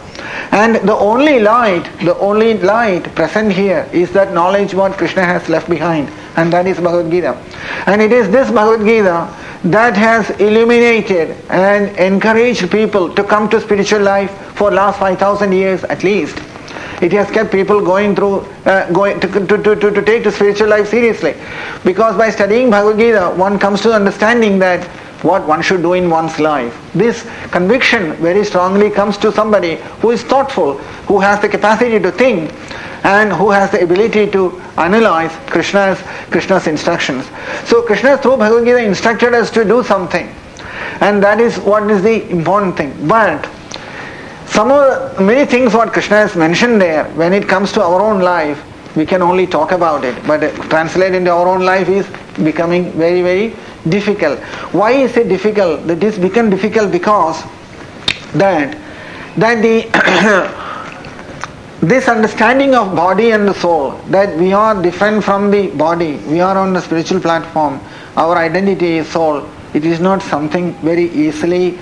And the only light present here is that knowledge what Krishna has left behind, and that is Bhagavad Gita. And it is this Bhagavad Gita that has illuminated and encouraged people to come to spiritual life for last 5,000 years at least. It has kept people going through, to take to spiritual life seriously. Because by studying Bhagavad Gita, one comes to understanding that what one should do in one's life. This conviction very strongly comes to somebody who is thoughtful, who has the capacity to think, and who has the ability to analyze Krishna's instructions. So Krishna through Bhagavad Gita instructed us to do something, and that is what is the important thing. But many things what Krishna has mentioned there, when it comes to our own life, we can only talk about it, but translate into our own life is becoming very, very difficult. Why is it difficult? That is become difficult because that this understanding of body and the soul, that we are different from the body, we are on the spiritual platform, our identity is soul, it is not something very easily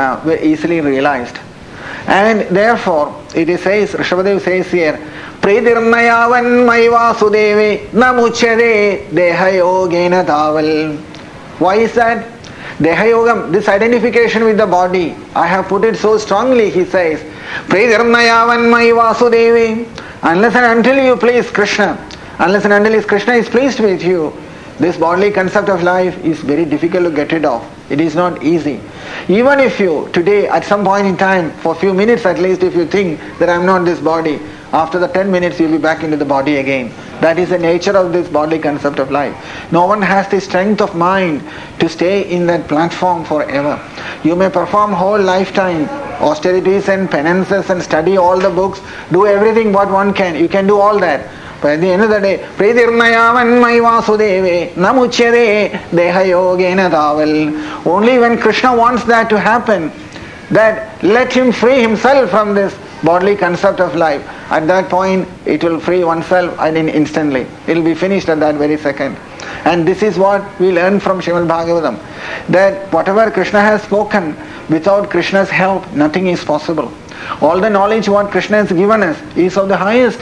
realized. And therefore, it says, Rishabhadev says here, Predirnayavan Maiva Sudeve Namuchade Dehayogena Taval. Why is that? Dehayogam, this identification with the body, I have put it so strongly, he says, Predirnayavan Maiva Sudeve. Unless and until you please Krishna, unless and until Krishna is pleased with you, this bodily concept of life is very difficult to get rid of. It is not easy. Even if you today at some point in time, for a few minutes at least, if you think that I am not this body, after the 10 minutes you will be back into the body again. That is the nature of this bodily concept of life. No one has the strength of mind to stay in that platform forever. You may perform whole lifetime austerities and penances and study all the books, do everything what one can. You can do all that. But at the end of the day, Predirnayavan Maiva Sudeve Namuchyade Dehayogena Taval. Only when Krishna wants that to happen, that let him free himself from this bodily concept of life. At that point, it will free oneself instantly. It will be finished at that very second. And this is what we learn from Srimad Bhagavatam, that whatever Krishna has spoken, without Krishna's help, nothing is possible. All the knowledge what Krishna has given us is of the highest,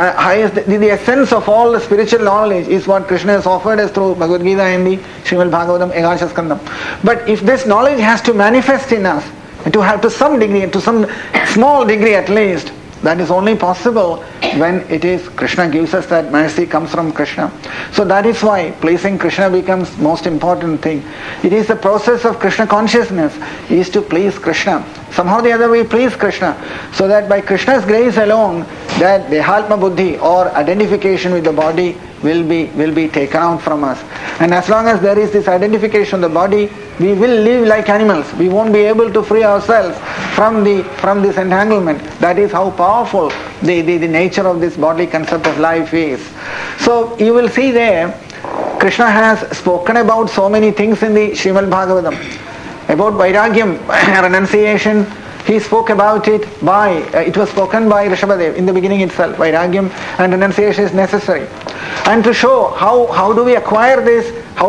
the essence of all the spiritual knowledge is what Krishna has offered us through Bhagavad Gita and the Srimad Bhagavatam Egadasha Skandam. But if this knowledge has to manifest in us, to have to some degree, to some small degree at least, that is only possible when it is Krishna gives us that mercy, comes from Krishna. So that is why pleasing Krishna becomes most important thing. It is the process of Krishna consciousness is to please Krishna. Somehow or the other we please Krishna, so that by Krishna's grace alone, that Dehatma Buddhi or identification with the body will be taken out from us. And as long as there is this identification of the body, we will live like animals. We won't be able to free ourselves from this entanglement. That is how powerful the nature of this bodily concept of life is. So you will see there, Krishna has spoken about so many things in the Srimad Bhagavatam. About Vairagyam, renunciation, he spoke about it it was spoken by Rishabhadev in the beginning itself. Vairagyam and renunciation is necessary. And to show how do we acquire this,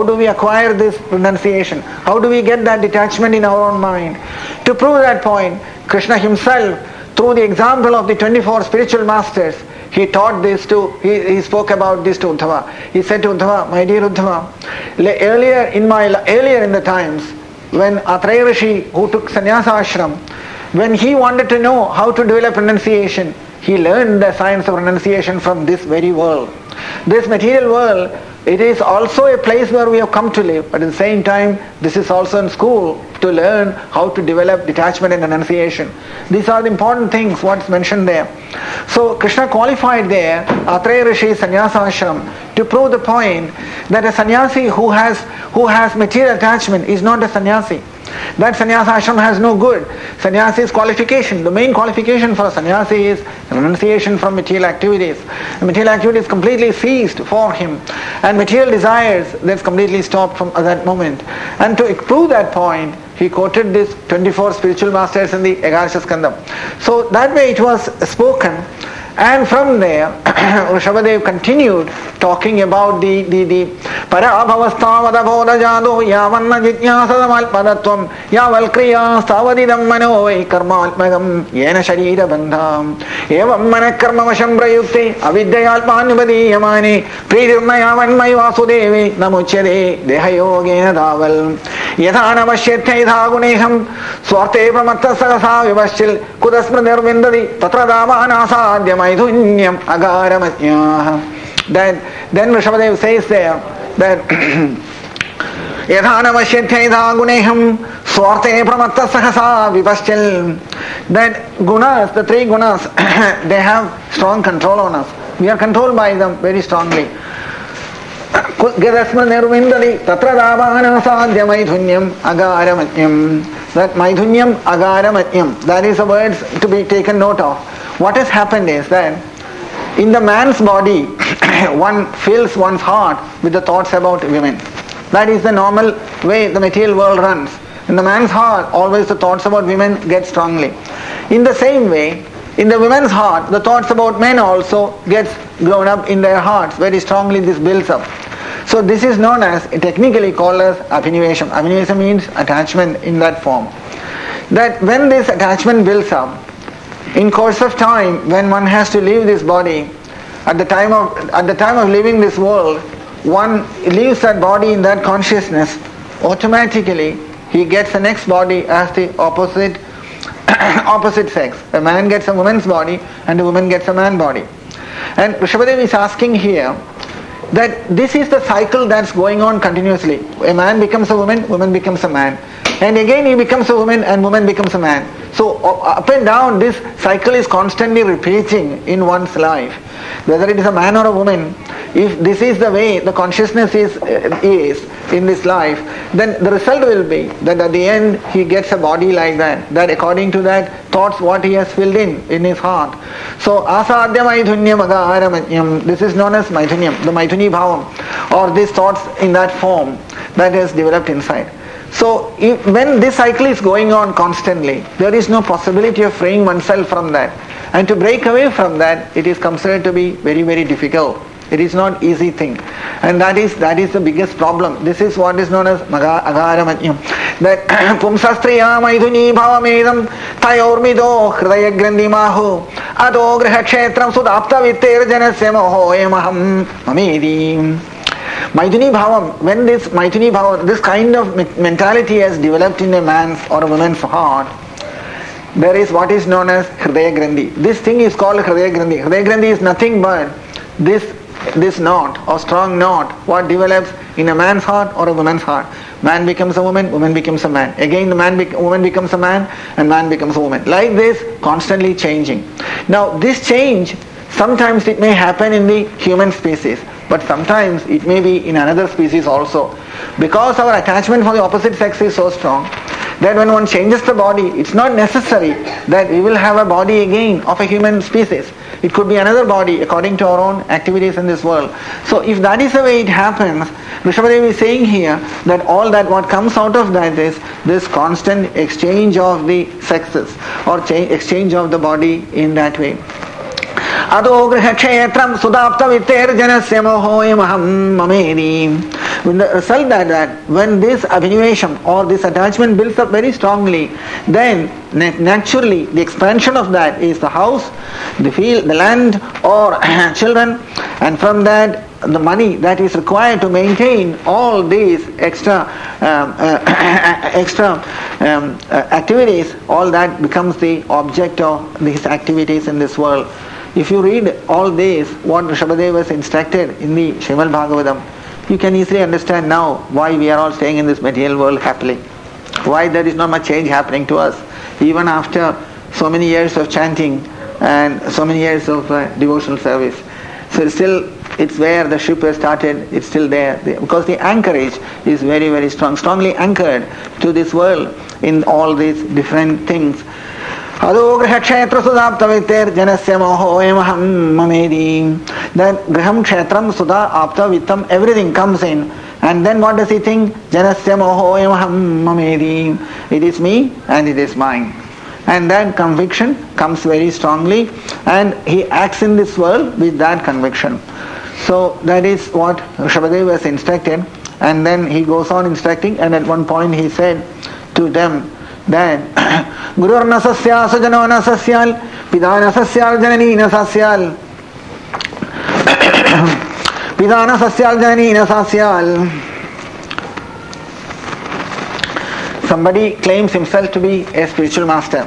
renunciation, how do we get that detachment in our own mind. To prove that point, Krishna himself, through the example of the 24 spiritual masters, he taught this he spoke about this to Uddhava. He said to Uddhava, my dear Uddhava, earlier in the times, when Atreya Rishi, who took sannyasa ashram, when he wanted to know how to develop renunciation, he learned the science of renunciation from this very world. This material world, it is also a place where we have come to live, but at the same time, this is also in school to learn how to develop detachment and renunciation. These are the important things what's mentioned there. So Krishna qualified there Atreya Rishi's sannyasa ashram to prove the point that a sannyasi who has material attachment is not a sannyasi. That sannyasa ashram has no good. Sannyasi's qualification, the main qualification for a sannyasi is renunciation from material activities. The material activities completely ceased for him, and material desires, that's completely stopped from at that moment. And to prove that point, he quoted this 24 spiritual masters in the Egadasha Skandam. So that way it was spoken. And from there, Rishabhadev continued talking about the Parabhavasthavadabodhajado yavanna jitnyasadamalatpadatvam yavalkriya stavadidam mano vai karmatmagam yena sharira bandham evam manakarmavasham prayukte avidyayalpanubadiyamane pridirnayavanmai vasudevi namuchyade dehayogena daval yathanavashyathe dhaguneham swarte pramatta sagasa vivashil kudasmrnirvindadi tatra davanasa maidhunyam agaramajnah. Then Rishabhadev says there that yadhanavashyathe guneham swarte pramatta sahasa vipaschal. That gunas, the three gunas, they have strong control on us. We are controlled by them very strongly. Gadasma nirvindali tatra davana sadhya maidhunyam agaramajnam. That maidhunyam agaramajnam, that is the words to be taken note of. What has happened is that in the man's body, one fills one's heart with the thoughts about women. That is the normal way the material world runs. In the man's heart, always the thoughts about women get strongly. In the same way, in the women's heart, the thoughts about men also gets grown up in their hearts. Very strongly this builds up. So this is known as, technically called as abhinivesham. Abhinivesham means attachment in that form. That when this attachment builds up, in course of time, when one has to leave this body, at the time of leaving this world, one leaves that body in that consciousness, automatically he gets the next body as the opposite sex. A man gets a woman's body and a woman gets a man's body. And Rishabhadev is asking here that this is the cycle that's going on continuously. A man becomes a woman, woman becomes a man. And again he becomes a woman and woman becomes a man. So up and down this cycle is constantly repeating in one's life. Whether it is a man or a woman, if this is the way the consciousness is in this life, then the result will be that at the end he gets a body like that according to that thoughts what he has filled in his heart. So asadya maidhunyam agaramajnam, this is known as maidhunyam, the maidhuni bhavam, or these thoughts in that form that is developed inside. So when this cycle is going on constantly, there is no possibility of freeing oneself from that. And to break away from that, it is considered to be very, very difficult. It is not easy thing. And that is the biggest problem. This is what is known as agaramajnam. That pumsastriya maidhuni bhavamedam tayormido hridaya grandhimahu ado griha kshetram sudapta vitter janasya mohoyamaham mamedi. Maidhuni bhavam, when this Maidhuni bhavam, this kind of mentality has developed in a man's or a woman's heart, there is what is known as Hridaya Grandhi. This thing is called Hridaya Grandhi. Hridaya Grandhi is nothing but this knot or strong knot what develops in a man's heart or a woman's heart. Man becomes a woman, woman becomes a man. Again woman becomes a man and man becomes a woman. Like this, constantly changing. Now this change, sometimes it may happen in the human species, but sometimes it may be in another species also. Because our attachment for the opposite sex is so strong that when one changes the body, it's not necessary that we will have a body again of a human species. It could be another body according to our own activities in this world. So if that is the way it happens, Rishabhadev is saying here that all that what comes out of that is this constant exchange of the sexes or exchange of the body in that way. Ado griha kshetram sudapta vitter janasya mohoyamaham mamedi. With the result that when this abhinivesham or this attachment builds up very strongly, then naturally the expansion of that is the house, the field, the land or children, and from that the money that is required to maintain all these extra activities, all that becomes the object of these activities in this world. If you read all this, what Rishabhadev was instructed in the Srimad Bhagavatam, you can easily understand now why we are all staying in this material world happily. Why there is not much change happening to us, even after so many years of chanting and so many years of devotional service. So still, it's where the ship has started, it's still there. Because the anchorage is very, very strong, strongly anchored to this world in all these different things. Ado griha kshetra sudapta vitter janasya mohoyamaham mamedi. Then griham kshetram sudha apta vittam, everything comes in. And then what does he think? Janasya mohoyamaham mamedi. It is me and it is mine. and that conviction comes very strongly, and he acts in this world with that conviction. So that is what Rishabhadev was instructed, and then he goes on instructing, and at one point he said to them that Gurur nasasyal sujano nasasyal pidana sasyal janani nasasyal pidana sasyal janani nasasyal. Somebody claims himself to be a spiritual master.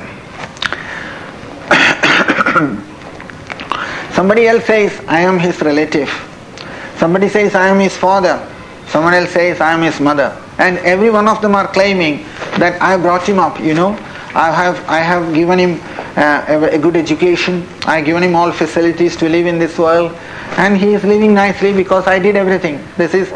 Somebody else says, I am his relative. Somebody says, I am his father. Someone else says, I am his mother. And every one of them are claiming that I brought him up, I have given him a good education. I have given him all facilities to live in this world. And he is living nicely because I did everything. This is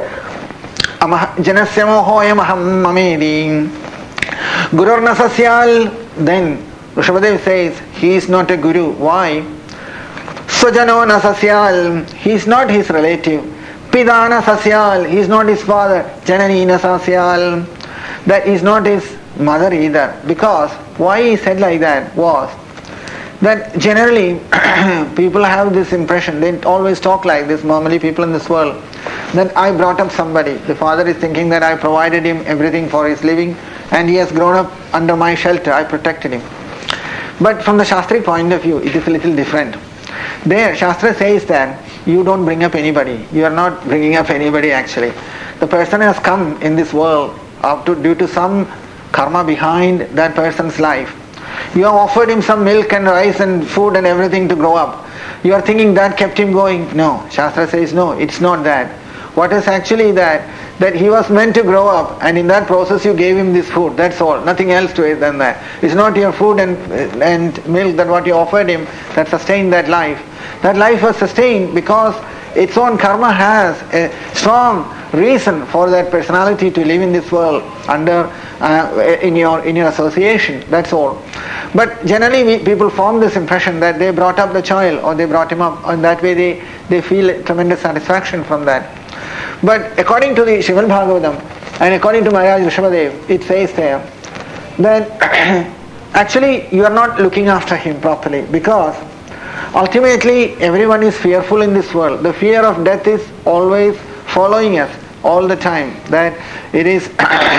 Janasya mohoyam aham mamedi. Gurur nasasyal. Then Rishabhadev says, he is not a guru. Why? Swajano nasasyal. He is not his relative. Pidana sasyal. He is not his father. Janani nasasyal. That is not his mother either. Because why he said like that was that generally people have this impression, they always talk like this, normally people in this world, that I brought up somebody. The father is thinking that I provided him everything for his living and he has grown up under my shelter, I protected him. But from the Shastric point of view, it is a little different. There, Shastra says that you don't bring up anybody. You are not bringing up anybody actually. The person has come in this world due to some karma behind that person's life. You have offered him some milk and rice and food and everything to grow up. You are thinking that kept him going. No, Shastra says no, it's not that. What is actually that he was meant to grow up, and in that process you gave him this food, that's all, nothing else to it than that. It's not your food and milk that what you offered him that sustained that life. That life was sustained because its own karma has a strong reason for that personality to live in this world under in your association, that's all. But generally people form this impression that they brought up the child or they brought him up, and that way they feel tremendous satisfaction from that. But according to the Srimad Bhagavatam and according to Maharaj Rishabhadev, it says there that actually you are not looking after him properly, because ultimately everyone is fearful in this world. The fear of death is always following us all the time, that it is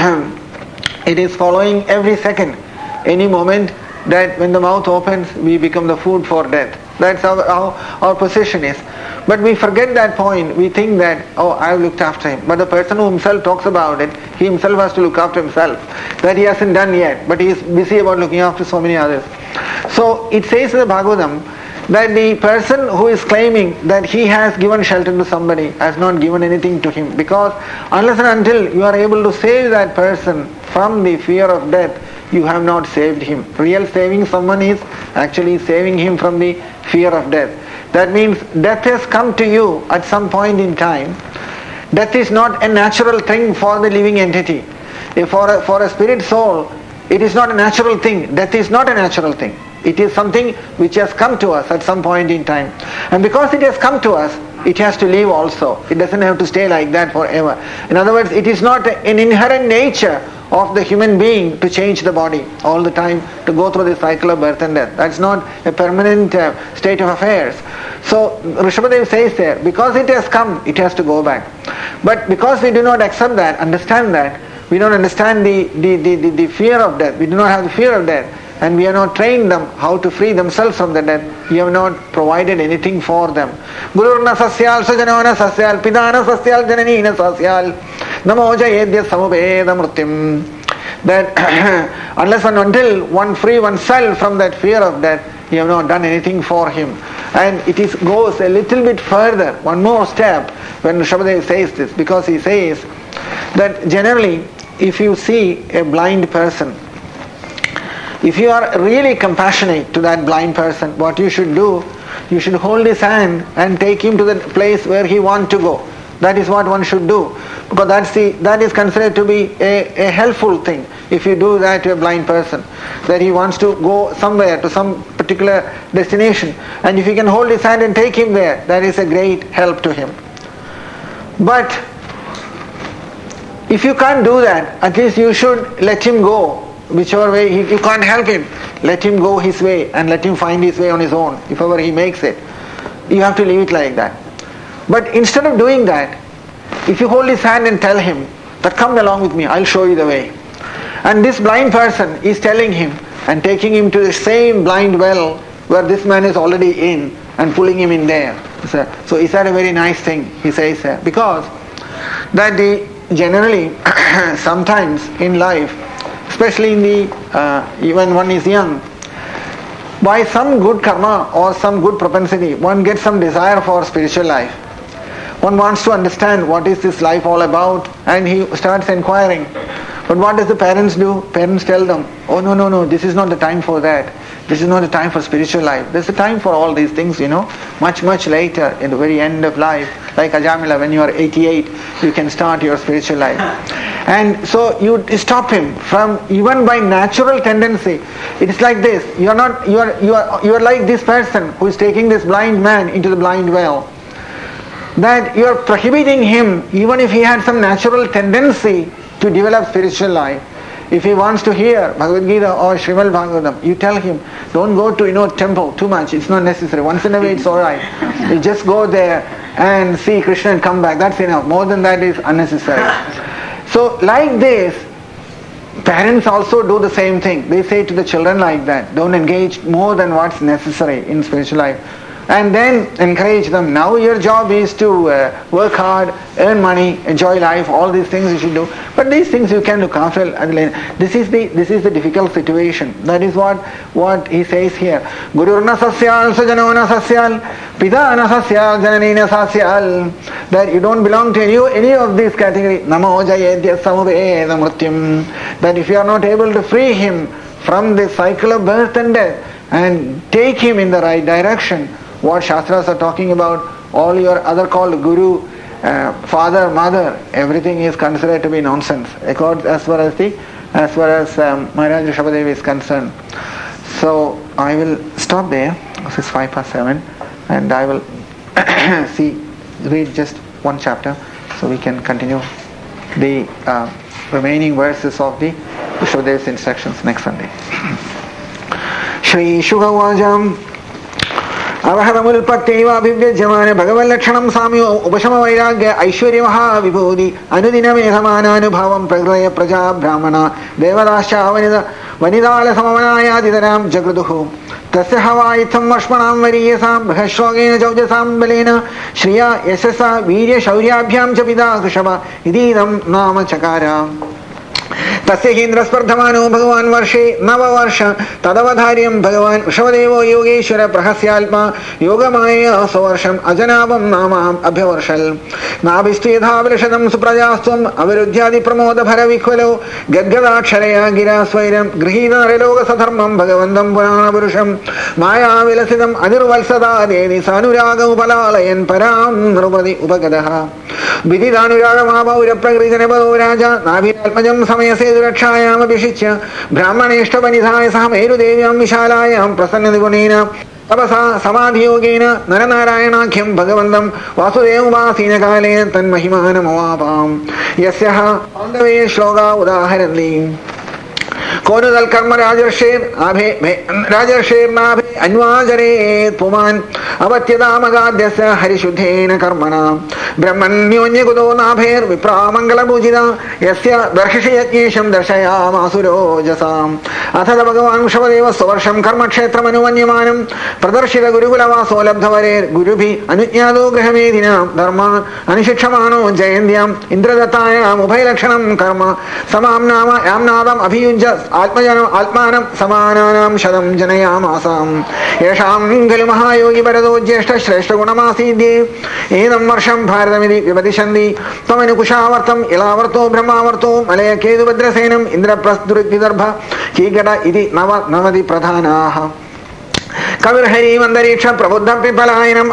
following every second. Any moment that when the mouth opens, we become the food for death. That's how our position is. But we forget that point. We think that, I have looked after him. But the person who himself talks about it, he himself has to look after himself. That he hasn't done yet, but he is busy about looking after so many others. So it says in the Bhagavatam that the person who is claiming that he has given shelter to somebody has not given anything to him, because unless and until you are able to save that person from the fear of death, you have not saved him. Real saving someone is actually saving him from the fear of death. That means death has come to you at some point in time. Death is not a natural thing for the living entity. For a spirit soul, it is not a natural thing. Death is not a natural thing. It is something which has come to us at some point in time. And because it has come to us, it has to leave also. It doesn't have to stay like that forever. In other words, it is not an inherent nature of the human being to change the body all the time, to go through the cycle of birth and death. That's not a permanent state of affairs. So Rishabhadev says there, because it has come, it has to go back. But because we do not accept that, understand that, we don't understand the fear of death, we do not have the fear of death, and we have not trained them how to free themselves from the death, we have not provided anything for them. Gururna sasyal sujanona sasyal pidana sasyal jananina sasyal namo jayedya samubeda mrityam. That unless and until one free oneself from that fear of death, you have not done anything for him. And it goes a little bit further, one more step, when Rishabhadev says this, because he says that generally if you see a blind person, if you are really compassionate to that blind person, what you should do, you should hold his hand and take him to the place where he wants to go. That is what one should do, because that is considered to be a helpful thing. If you do that to a blind person, that he wants to go somewhere to some particular destination, and if you can hold his hand and take him there, that is a great help to him. But if you can't do that, at least you should let him go whichever way, you can't help him. Let him go his way and let him find his way on his own, if ever he makes it. You have to leave it like that. But instead of doing that, if you hold his hand and tell him that come along with me, I'll show you the way. And this blind person is telling him and taking him to the same blind well where this man is already in and pulling him in there. So is that a very nice thing, he says, because that generally sometimes in life, especially in the when one is young, by some good karma or some good propensity, one gets some desire for spiritual life. One wants to understand what is this life all about, and he starts inquiring. But what does the parents do? Parents tell them, oh no, this is not the time for that. This is not the time for spiritual life. There's a time for all these things, much later, in the very end of life. Like Ajamila, when you are 88, you can start your spiritual life. And so you stop him from, even by natural tendency. It's like this. You are like this person who is taking this blind man into the blind well. That you are prohibiting him, even if he had some natural tendency to develop spiritual life. If he wants to hear Bhagavad Gita or Srimad Bhagavatam, you tell him, don't go to temple too much, it's not necessary. Once in a way it's alright. You just go there and see Krishna and come back, that's enough. More than that is unnecessary. So like this, parents also do the same thing. They say to the children like that, don't engage more than what's necessary in spiritual life. And then encourage them. Now your job is to work hard, earn money, enjoy life, all these things you should do. But these things you can look after at the later. This is the difficult situation. That is what he says here. Gururna sasyal sajanona sasyal pitana sasyal jananina sasyal. That you don't belong to any of these categories. Namo jayedya samuveda mrityam. That if you are not able to free him from the cycle of birth and death and take him in the right direction, what Shastras are talking about, all your other called guru, father, mother, everything is considered to be nonsense, as far as Maharaj Rishabhadev is concerned. So I will stop there. This is 7:05, and I will read just one chapter, so we can continue the remaining verses of the Rishabhadev's instructions next Sunday. Shri Shugavajam Avaharamuൽപത്തേവാഭിവ്യജ്യമാന ഭഗവല്ലക്ഷണം സാമ്യോ ഉപശമവൈരാഗ്യ ഐശ്വര്യമഹാവിഭൂതി അനുദിനമേധമാനാനുഭാവം പ്രകൃതയ Praja ബ്രാഹ്മണ ദേവതാശ്ച വനിതാലസമവനായാതിതരാം ജഗൃദുഃ തസ്യ ഹവായിത്തം വർഷ്മണാം വരീയസാം ബൃഹശ്ലോകേന ചൗജസാം ബലേന ശ്രിയാ യശസ വീര്യശൗര്യാഭ്യാം ച പിതാ ഋഷഭ ഇതീദം നാമ ചകാര. तस्य केन्द्रस्पर्धमानो भगवान् वर्षे नववर्ष तदवधार्यं भगवान् ऋषभदेवो योगेश्वर प्रहस्यात्मा योगमायया स्ववर्षम् अजनाभं नामाम् अभ्यवर्षल् नाभिस्तु यथा वृषदं सुप्रजास्त्वम् अविरुद्ध्यादिप्रमोदभरविह्वलो गद्गदाक्षरया गिरा स्वैरं गृहीतनरलोकसधर्मं भगवन्तं पुराणपुरुषं मायाविलसितम् अनिर्वल्सदादेति सानुरागमुपलालयन् परां नृपति उपगतः विदितानुरागमापौरप्रकृतिजनपदो राजा नाभिरात्मजं समयसेतुरक्षायामभिषिच्य ब्राह्मणेष्टपनिधाय सह मेरुदेव्यां विशालायां प्रसन्ननिगुणेन तपसा समाधियोगेन नरनारायणाख्यं भगवन्तं वासुदेवोपासीनकाले तन्महिमानमवापाम् यस्यः पाण्डवे श्लोका उदाहरन्ति कोनुदल कर्म राजर्षेर्नाभे अन्वाजरेत् पुमान् अवत्यदामगाद्यस्य हरिशुद्धेन कर्मणा ब्रह्मण्योऽन्यकुतो नाभेर्विप्रामङ्गलपूजिता यस्य दर्शिषि यज्ञेशं दर्शयामासुरोजसाम् अथ भगवान् ऋषभदेव स्ववर्षं कर्मक्षेत्रमनुमन्यमानं प्रदर्शित गुरुकुलवासो लब्धवरेर्गुरुभिः अनुज्ञातो गृहमेधिनां धर्मान् अनुशिक्षमाणो जयन्त्याम् इन्द्रदत्तायाम् उभयलक्षणं कर्म समां नाम यां नादम् अभियुज्य आत्मानं समानानां शतं जनयामासाम् येषां खलु महायोगी परतो ज्येष्ठ श्रेष्ठ गुणमासीद्ये एनं वर्षं भारतमिति विपदिशन्ति त्वमनुकुशावर्तम् इलावर्तो ब्रह्मावर्तो मलयकेतुभद्रसेनम् इन्द्रप्रस्तुर्विदर्भ कीकट इति नवति प्रधानाः कविर्हरीमन्तरीक्ष प्रबुद्ध पिपलायनम्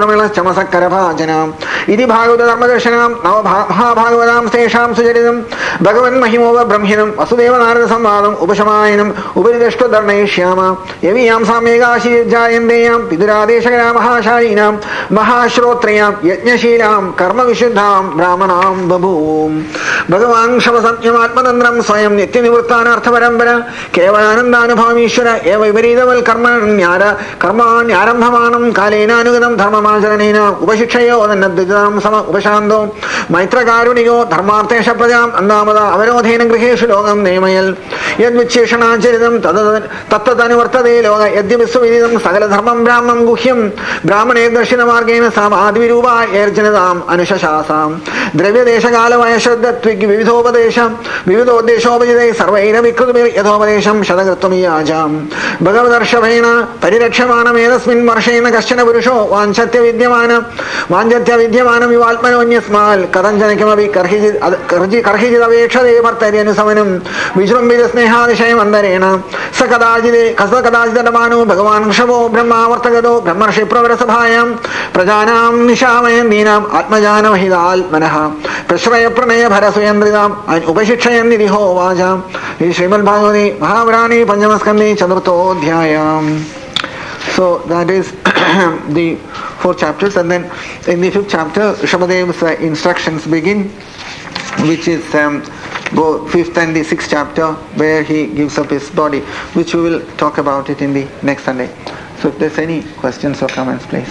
आविर्होत्रोद्रमिलश्चमसक्करभाजनाम् इति भागवत धर्मदर्शनाम् नव महाभागवतां तेषां सुचरितम् Bhagavan Mahimova Brahminam Vasudeva Narada Samvadam Upashamayinam Uparidashta Dharnayishyama Yaviyam Samyegashi Jayandeyam Piduradeshagara Mahasharinam Mahashrotriyam Yajnashilam Karma Vishuddham Brahmanam Babum Bhagavan Shavasatyam Swayam Nityanivurtana Arthavarambara Kevalananda Anubhamishwara Eva Viridhaval Karma Nyara Karma Nyarambhamanam Kalena Anugadam Dharma Majaranena Upashikshayo Nadidam Sama Upashando Maitra Karuniyo Dharmartesha Pradam Andamada Avarodhena Griheshu Logam Nemayal Yadvicheshana Charidam Tattadani Vartade Loga Yadhivisvidam Sagala Dharmam Brahmam Guhyam Brahmane Darshina Margena Samadviruva Erjanadam Anushashasam Dravya Deshagala Vayashadda Twig Vividhopadesham Vividodeshobajade Sarvaina Vikrudmi Yadhopadesham Shadagattamiyajam Bhagavadarshavaina Paridakshamana Medasmin Marshena Kashana Purusho Vanchatya Vidyamana Vivalpanoonyasmal Karanjanakamavi Karhijid Avekshade Martarianu Samanam Vijrambida Snehadishayam Andarena Sakadajide Kasakadajidamanu Bhagavan Shavo Brahma Vartagado Brahmarshi Pravarasabhayam Prajanam Nishamayam Dinam Atmajanam Hidal Manaha Prashraya Pranaya Bharasuyandridam and Upashikshayam Nidhiho Vajam Srimad Bhagavati Mahavrani Panjamaskandi Chaturto Dhyayam. So that is the 4 chapters, and then in the 5th chapter Rishabhadev's instructions begin, which is both 5th and the 6th chapter, where he gives up his body, which we will talk about it in the next Sunday. So if there's any questions or comments, please.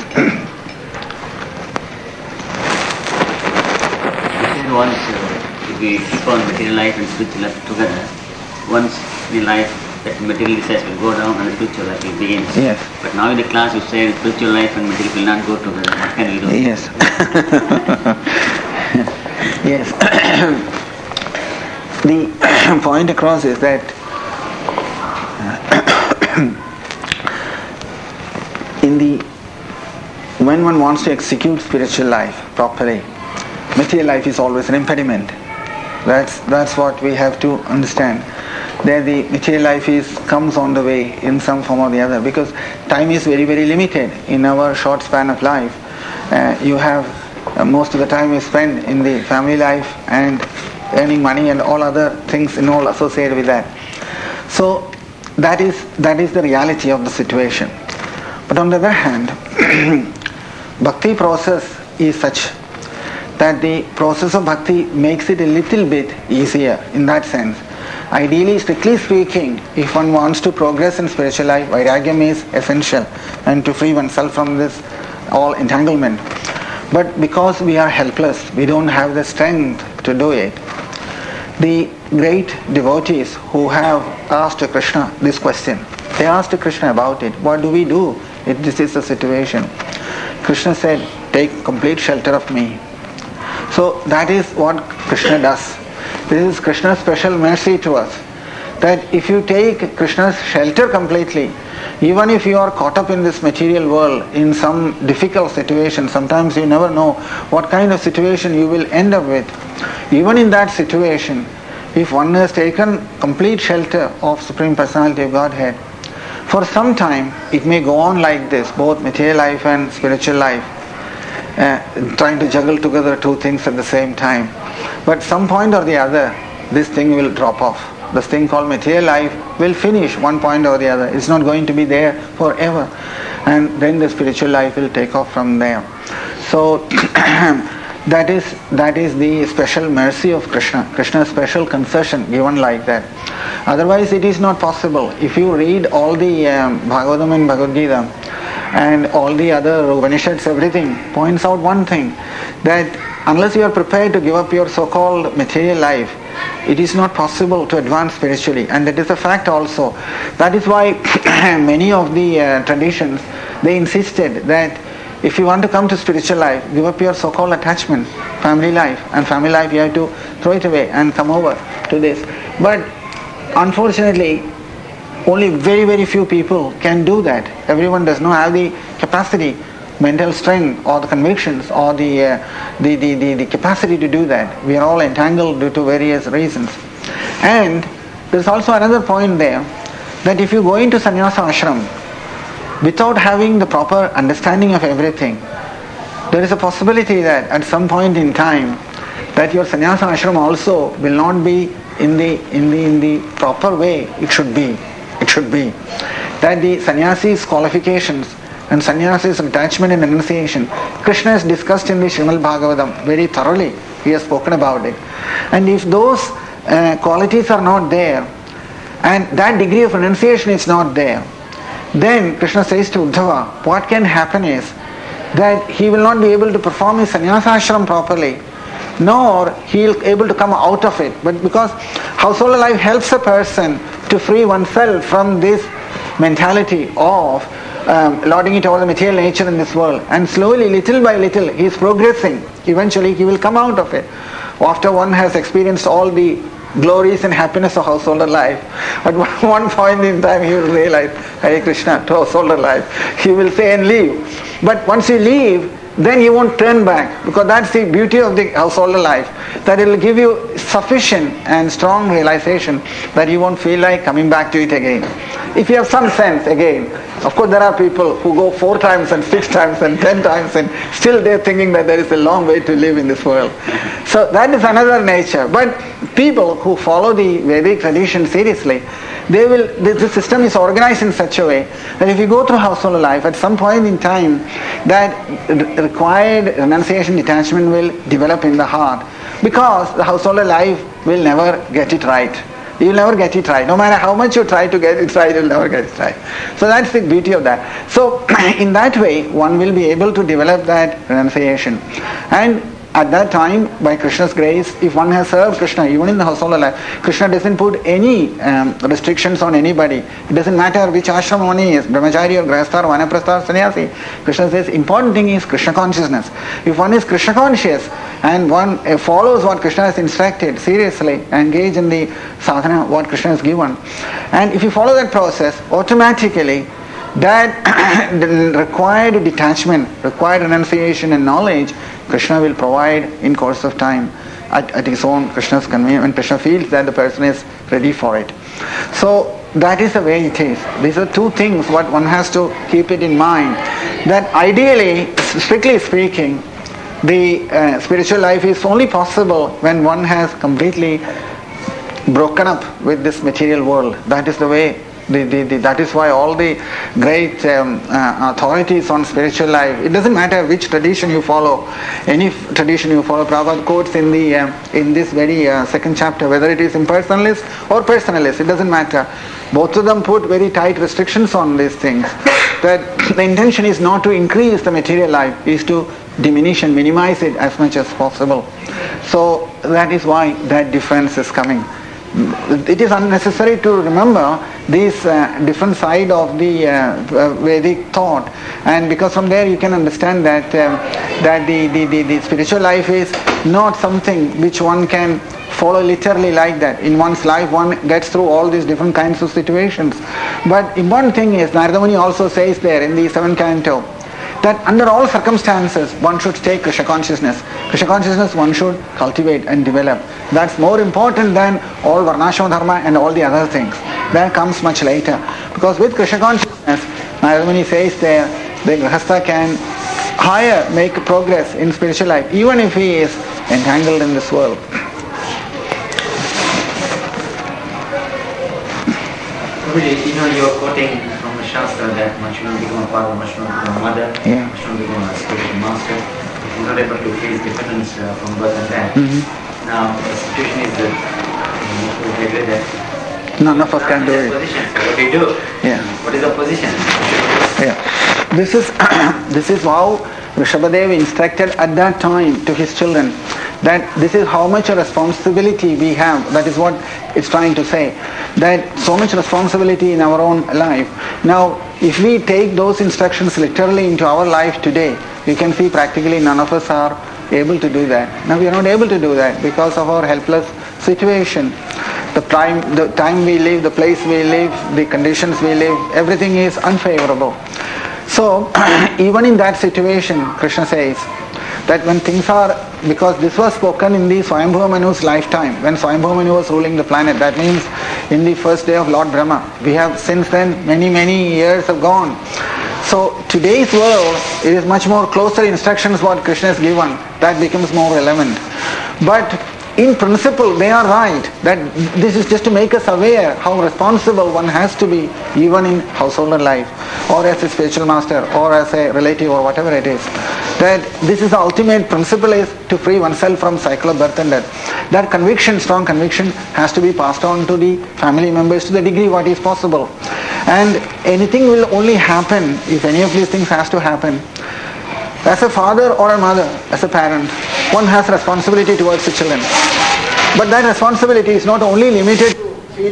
Once if we keep on material life and spiritual life together, once the life that material desires will go down and the spiritual life will begin. Yes. But now in the class you say spiritual life and material will not go together. What can we do? Yes. Yes. The point across is that when one wants to execute spiritual life properly, material life is always an impediment. That's what we have to understand. That the material life comes on the way in some form or the other, because time is very, very limited in our short span of life. You have most of the time you spend in the family life and earning money and all other things and all associated with that. So that is the reality of the situation. But on the other hand, bhakti process is such that the process of bhakti makes it a little bit easier in that sense. Ideally, strictly speaking, if one wants to progress in spiritual life, vairagyam is essential, and to free oneself from this all entanglement. But because we are helpless, we don't have the strength to do it. The great devotees who have asked Krishna this question, they asked Krishna about it. What do we do if this is the situation? Krishna said, take complete shelter of me. So that is what Krishna does. This is Krishna's special mercy to us, that if you take Krishna's shelter completely, even if you are caught up in this material world in some difficult situation, sometimes you never know what kind of situation you will end up with. Even in that situation, if one has taken complete shelter of Supreme Personality of Godhead, for some time it may go on like this, both material life and spiritual life, trying to juggle together 2 things at the same time. But some point or the other, this thing will drop off. This thing called material life will finish one point or the other. It's not going to be there forever. And then the spiritual life will take off from there. So that is the special mercy of Krishna. Krishna's special concession given like that. Otherwise it is not possible. If you read all the Bhagavatam and Bhagavad Gita and all the other Upanishads, everything points out one thing, that unless you are prepared to give up your so-called material life, it is not possible to advance spiritually. And that is a fact also. That is why many of the traditions, they insisted that if you want to come to spiritual life, give up your so-called attachment, family life, and family life you have to throw it away and come over to this. But unfortunately, only very, very few people can do that. Everyone does not have the capacity, mental strength, or the convictions, or the capacity to do that. We are all entangled due to various reasons. And there is also another point there, that if you go into sannyasa ashram without having the proper understanding of everything, there is a possibility that at some point in time that your sannyasa ashram also will not be in the proper way it should be. It should be that the sannyasi's qualifications and sannyasi's attachment and renunciation, Krishna has discussed in the Srimad Bhagavatam very thoroughly. He has spoken about it. And if those qualities are not there, and that degree of renunciation is not there, then Krishna says to Uddhava, what can happen is that he will not be able to perform his sannyasa ashram properly, nor he will be able to come out of it. But because household life helps a person to free oneself from this mentality of lording it over the material nature in this world, and slowly, little by little, he is progressing. Eventually he will come out of it. After one has experienced all the glories and happiness of householder life, at one point in time he will realize, Hare Krishna, to householder life. He will say and leave. But once you leave, then you won't turn back, because that's the beauty of the householder life, that it will give you sufficient and strong realization that you won't feel like coming back to it again. If you have some sense again, of course there are people who go 4 times and 6 times and 10 times and still they're thinking that there is a long way to live in this world. So that is another nature. But people who follow the Vedic tradition seriously, the system is organized in such a way that if you go through household life, at some point in time, that required renunciation detachment will develop in the heart, because the household life will never get it right. You will never get it right. No matter how much you try to get it right, you will never get it right. So that's the beauty of that. So in that way, one will be able to develop that renunciation. And at that time, by Krishna's grace, if one has served Krishna, even in the household life, Krishna doesn't put any restrictions on anybody. It doesn't matter which ashram one is, brahmachari or grahastha or vanaprastha or sannyasi. Krishna says, important thing is Krishna consciousness. If one is Krishna conscious and one follows what Krishna has instructed seriously, engage in the sadhana, what Krishna has given, and if you follow that process, automatically that required detachment, required renunciation and knowledge, Krishna will provide in course of time at his own Krishna's convenience, when Krishna feels that the person is ready for it. So that is the way it is. These are 2 things what one has to keep it in mind, that ideally, strictly speaking, the spiritual life is only possible when one has completely broken up with this material world. That is the way. That is why all the great authorities on spiritual life, it doesn't matter which tradition you follow, any tradition you follow. Prabhupada quotes in this very second chapter, whether it is impersonalist or personalist, it doesn't matter. Both of them put very tight restrictions on these things. That the intention is not to increase the material life, is to diminish and minimize it as much as possible. So that is why that difference is coming. It is unnecessary to remember this different side of the Vedic thought, and because from there you can understand that the spiritual life is not something which one can follow literally like that. In one's life one gets through all these different kinds of situations. But important thing is, Narada Muni also says there in the 7th canto, that under all circumstances one should take Krishna consciousness. Krishna consciousness one should cultivate and develop. That's more important than all Varnashram Dharma and all the other things. That comes much later. Because with Krishna consciousness, Narada Muni says there, the Grahastha can make progress in spiritual life, even if he is entangled in this world. You're quoting from the Shastra that one should not become a father, one should not become a mother, one should not become a spiritual master. If you're not able to face dependence from birth and death. Now, the situation is that we agree that none of us can do it. Position. So what do you do? Yeah. What is the position? Yeah. This is how Rishabhadev instructed at that time to his children, that this is how much a responsibility we have. That is what it's trying to say, that so much responsibility in our own life. Now, if we take those instructions literally into our life today, we can see practically none of us are able to do that. Now we are not able to do that because of our helpless situation. The time we live, the place we live, the conditions we live, everything is unfavorable. So even in that situation, Krishna says that when things are, because this was spoken in the Swayambhuva Manu's lifetime, when Swayambhuva Manu was ruling the planet, that means in the first day of Lord Brahma. We have since then, many years have gone. So today's world, it is much more closer instructions what Krishna has given, that becomes more relevant. But in principle they are right, that this is just to make us aware how responsible one has to be even in household life, or as a spiritual master, or as a relative, or whatever it is. That this is the ultimate principle, is to free oneself from cycle of birth and death. That conviction, strong conviction, has to be passed on to the family members to the degree what is possible. And anything will only happen if any of these things has to happen. As a father or a mother, as a parent, one has responsibility towards the children. But that responsibility is not only limited to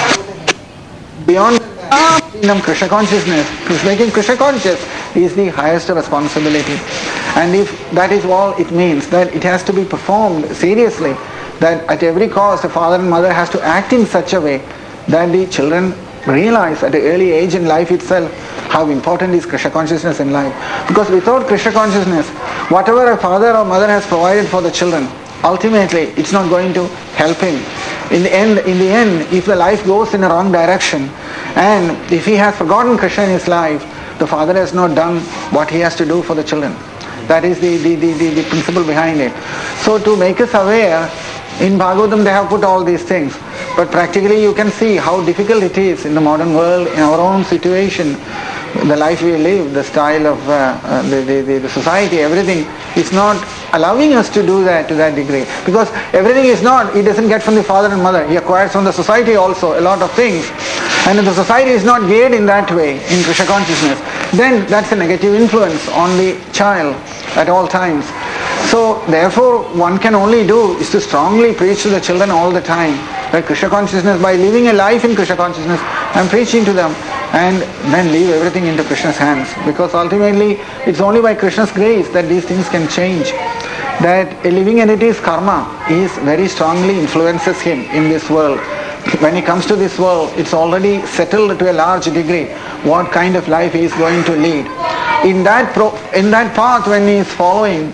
beyond Krishna consciousness. Making Krishna conscious is the highest responsibility. And if that is all it means, that it has to be performed seriously, that at every cost a father and mother has to act in such a way that the children realize at an early age in life itself how important is Krishna consciousness in life. Because without Krishna consciousness, whatever a father or mother has provided for the children, ultimately it's not going to help him. In the end, if the life goes in a wrong direction, and if he has forgotten Krishna in his life, the father has not done what he has to do for the children. That is the principle behind it. So to make us aware, in Bhagavatam they have put all these things. But practically you can see how difficult it is in the modern world, in our own situation, the life we live, the style of the society, everything is not allowing us to do that to that degree. Because everything is not, he doesn't get from the father and mother, he acquires from the society also a lot of things. And if the society is not geared in that way, in Krishna consciousness, then that's a negative influence on the child at all times. So therefore one can only do is to strongly preach to the children all the time that Krishna consciousness, by living a life in Krishna consciousness, I am preaching to them, and then leave everything into Krishna's hands. Because ultimately it's only by Krishna's grace that these things can change. That a living entity's karma is very strongly influences him in this world. When he comes to this world, it's already settled to a large degree what kind of life he is going to lead. In that path when he is following,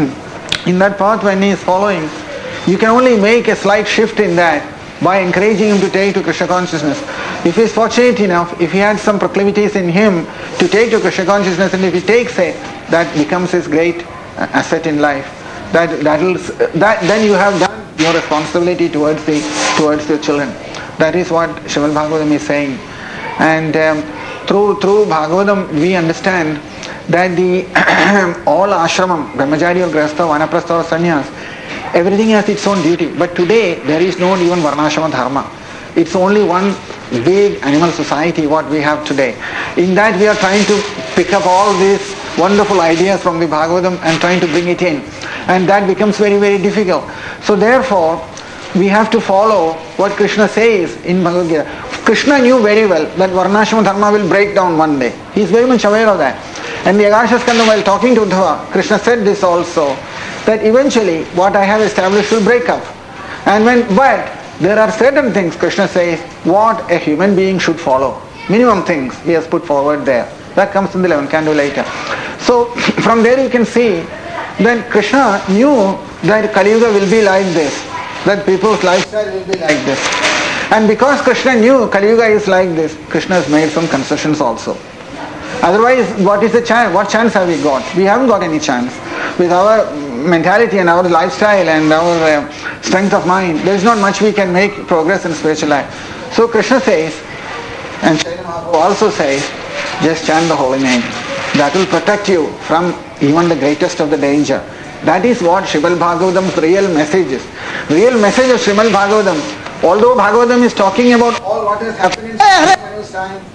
you can only make a slight shift in that by encouraging him to take to Krishna consciousness. If he is fortunate enough, if he had some proclivities in him to take to Krishna consciousness, and if he takes it, that becomes his great asset in life. Then you have done your responsibility towards the children. That is what Srimad Bhagavatam is saying. And through Bhagavatam we understand that the all ashramam, brahmacharya or grihastha, vanaprastha or sannyas, everything has its own duty. But today there is no even varnashrama dharma. It's only one big animal society what we have today. In that we are trying to pick up all these wonderful ideas from the Bhagavatam and trying to bring it in. And that becomes very, very difficult. So therefore, we have to follow what Krishna says in Bhagavad Gita. Krishna knew very well that Varnashrama Dharma will break down one day. He is very much aware of that. And the Agartha Skandha, while talking to Uddhava, Krishna said this also, that eventually what I have established will break up. But there are certain things, Krishna says, what a human being should follow. Minimum things he has put forward there. That comes in the 11th canto later. So from there you can see that Krishna knew that Kali Yuga will be like this, that people's lifestyle will be like this. And because Krishna knew Kali Yuga is like this, Krishna has made some concessions also. Otherwise, what is the chance? What chance have we got? We haven't got any chance. With our mentality and our lifestyle and our strength of mind, there is not much we can make progress in spiritual life. So Krishna says, and Chaitanya Mahaprabhu also says, just chant the holy name. That will protect you from even the greatest of the danger. That is what Srimad Bhagavatam's real message is. Real message of Srimad Bhagavatam, although Bhagavatam is talking about all what has happened in Swayambhuva's time,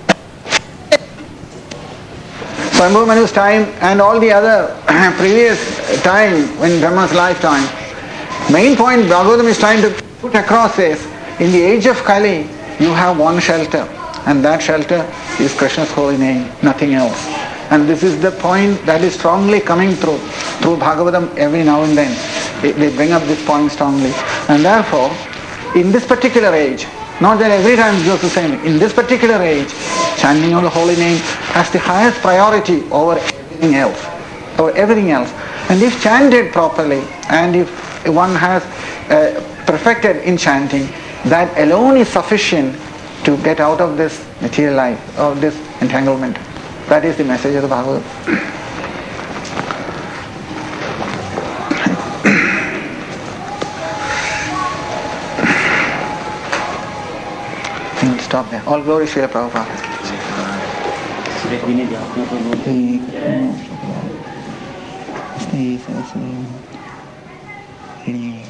Swayambhuva's time and all the other previous time in Brahma's lifetime, main point Bhagavatam is trying to put across is, in the age of Kali, you have one shelter, and that shelter is Krishna's holy name, nothing else. And this is the point that is strongly coming through Bhagavatam every now and then. They bring up this point strongly. And therefore, in this particular age, not that every time it goes the same, in this particular age, chanting of the holy name has the highest priority over everything else. And if chanted properly, and if one has perfected in chanting, that alone is sufficient to get out of this material life, of this entanglement. That is the message of the Bhagavad. stop there. All glory Srila Prabhupada. Stay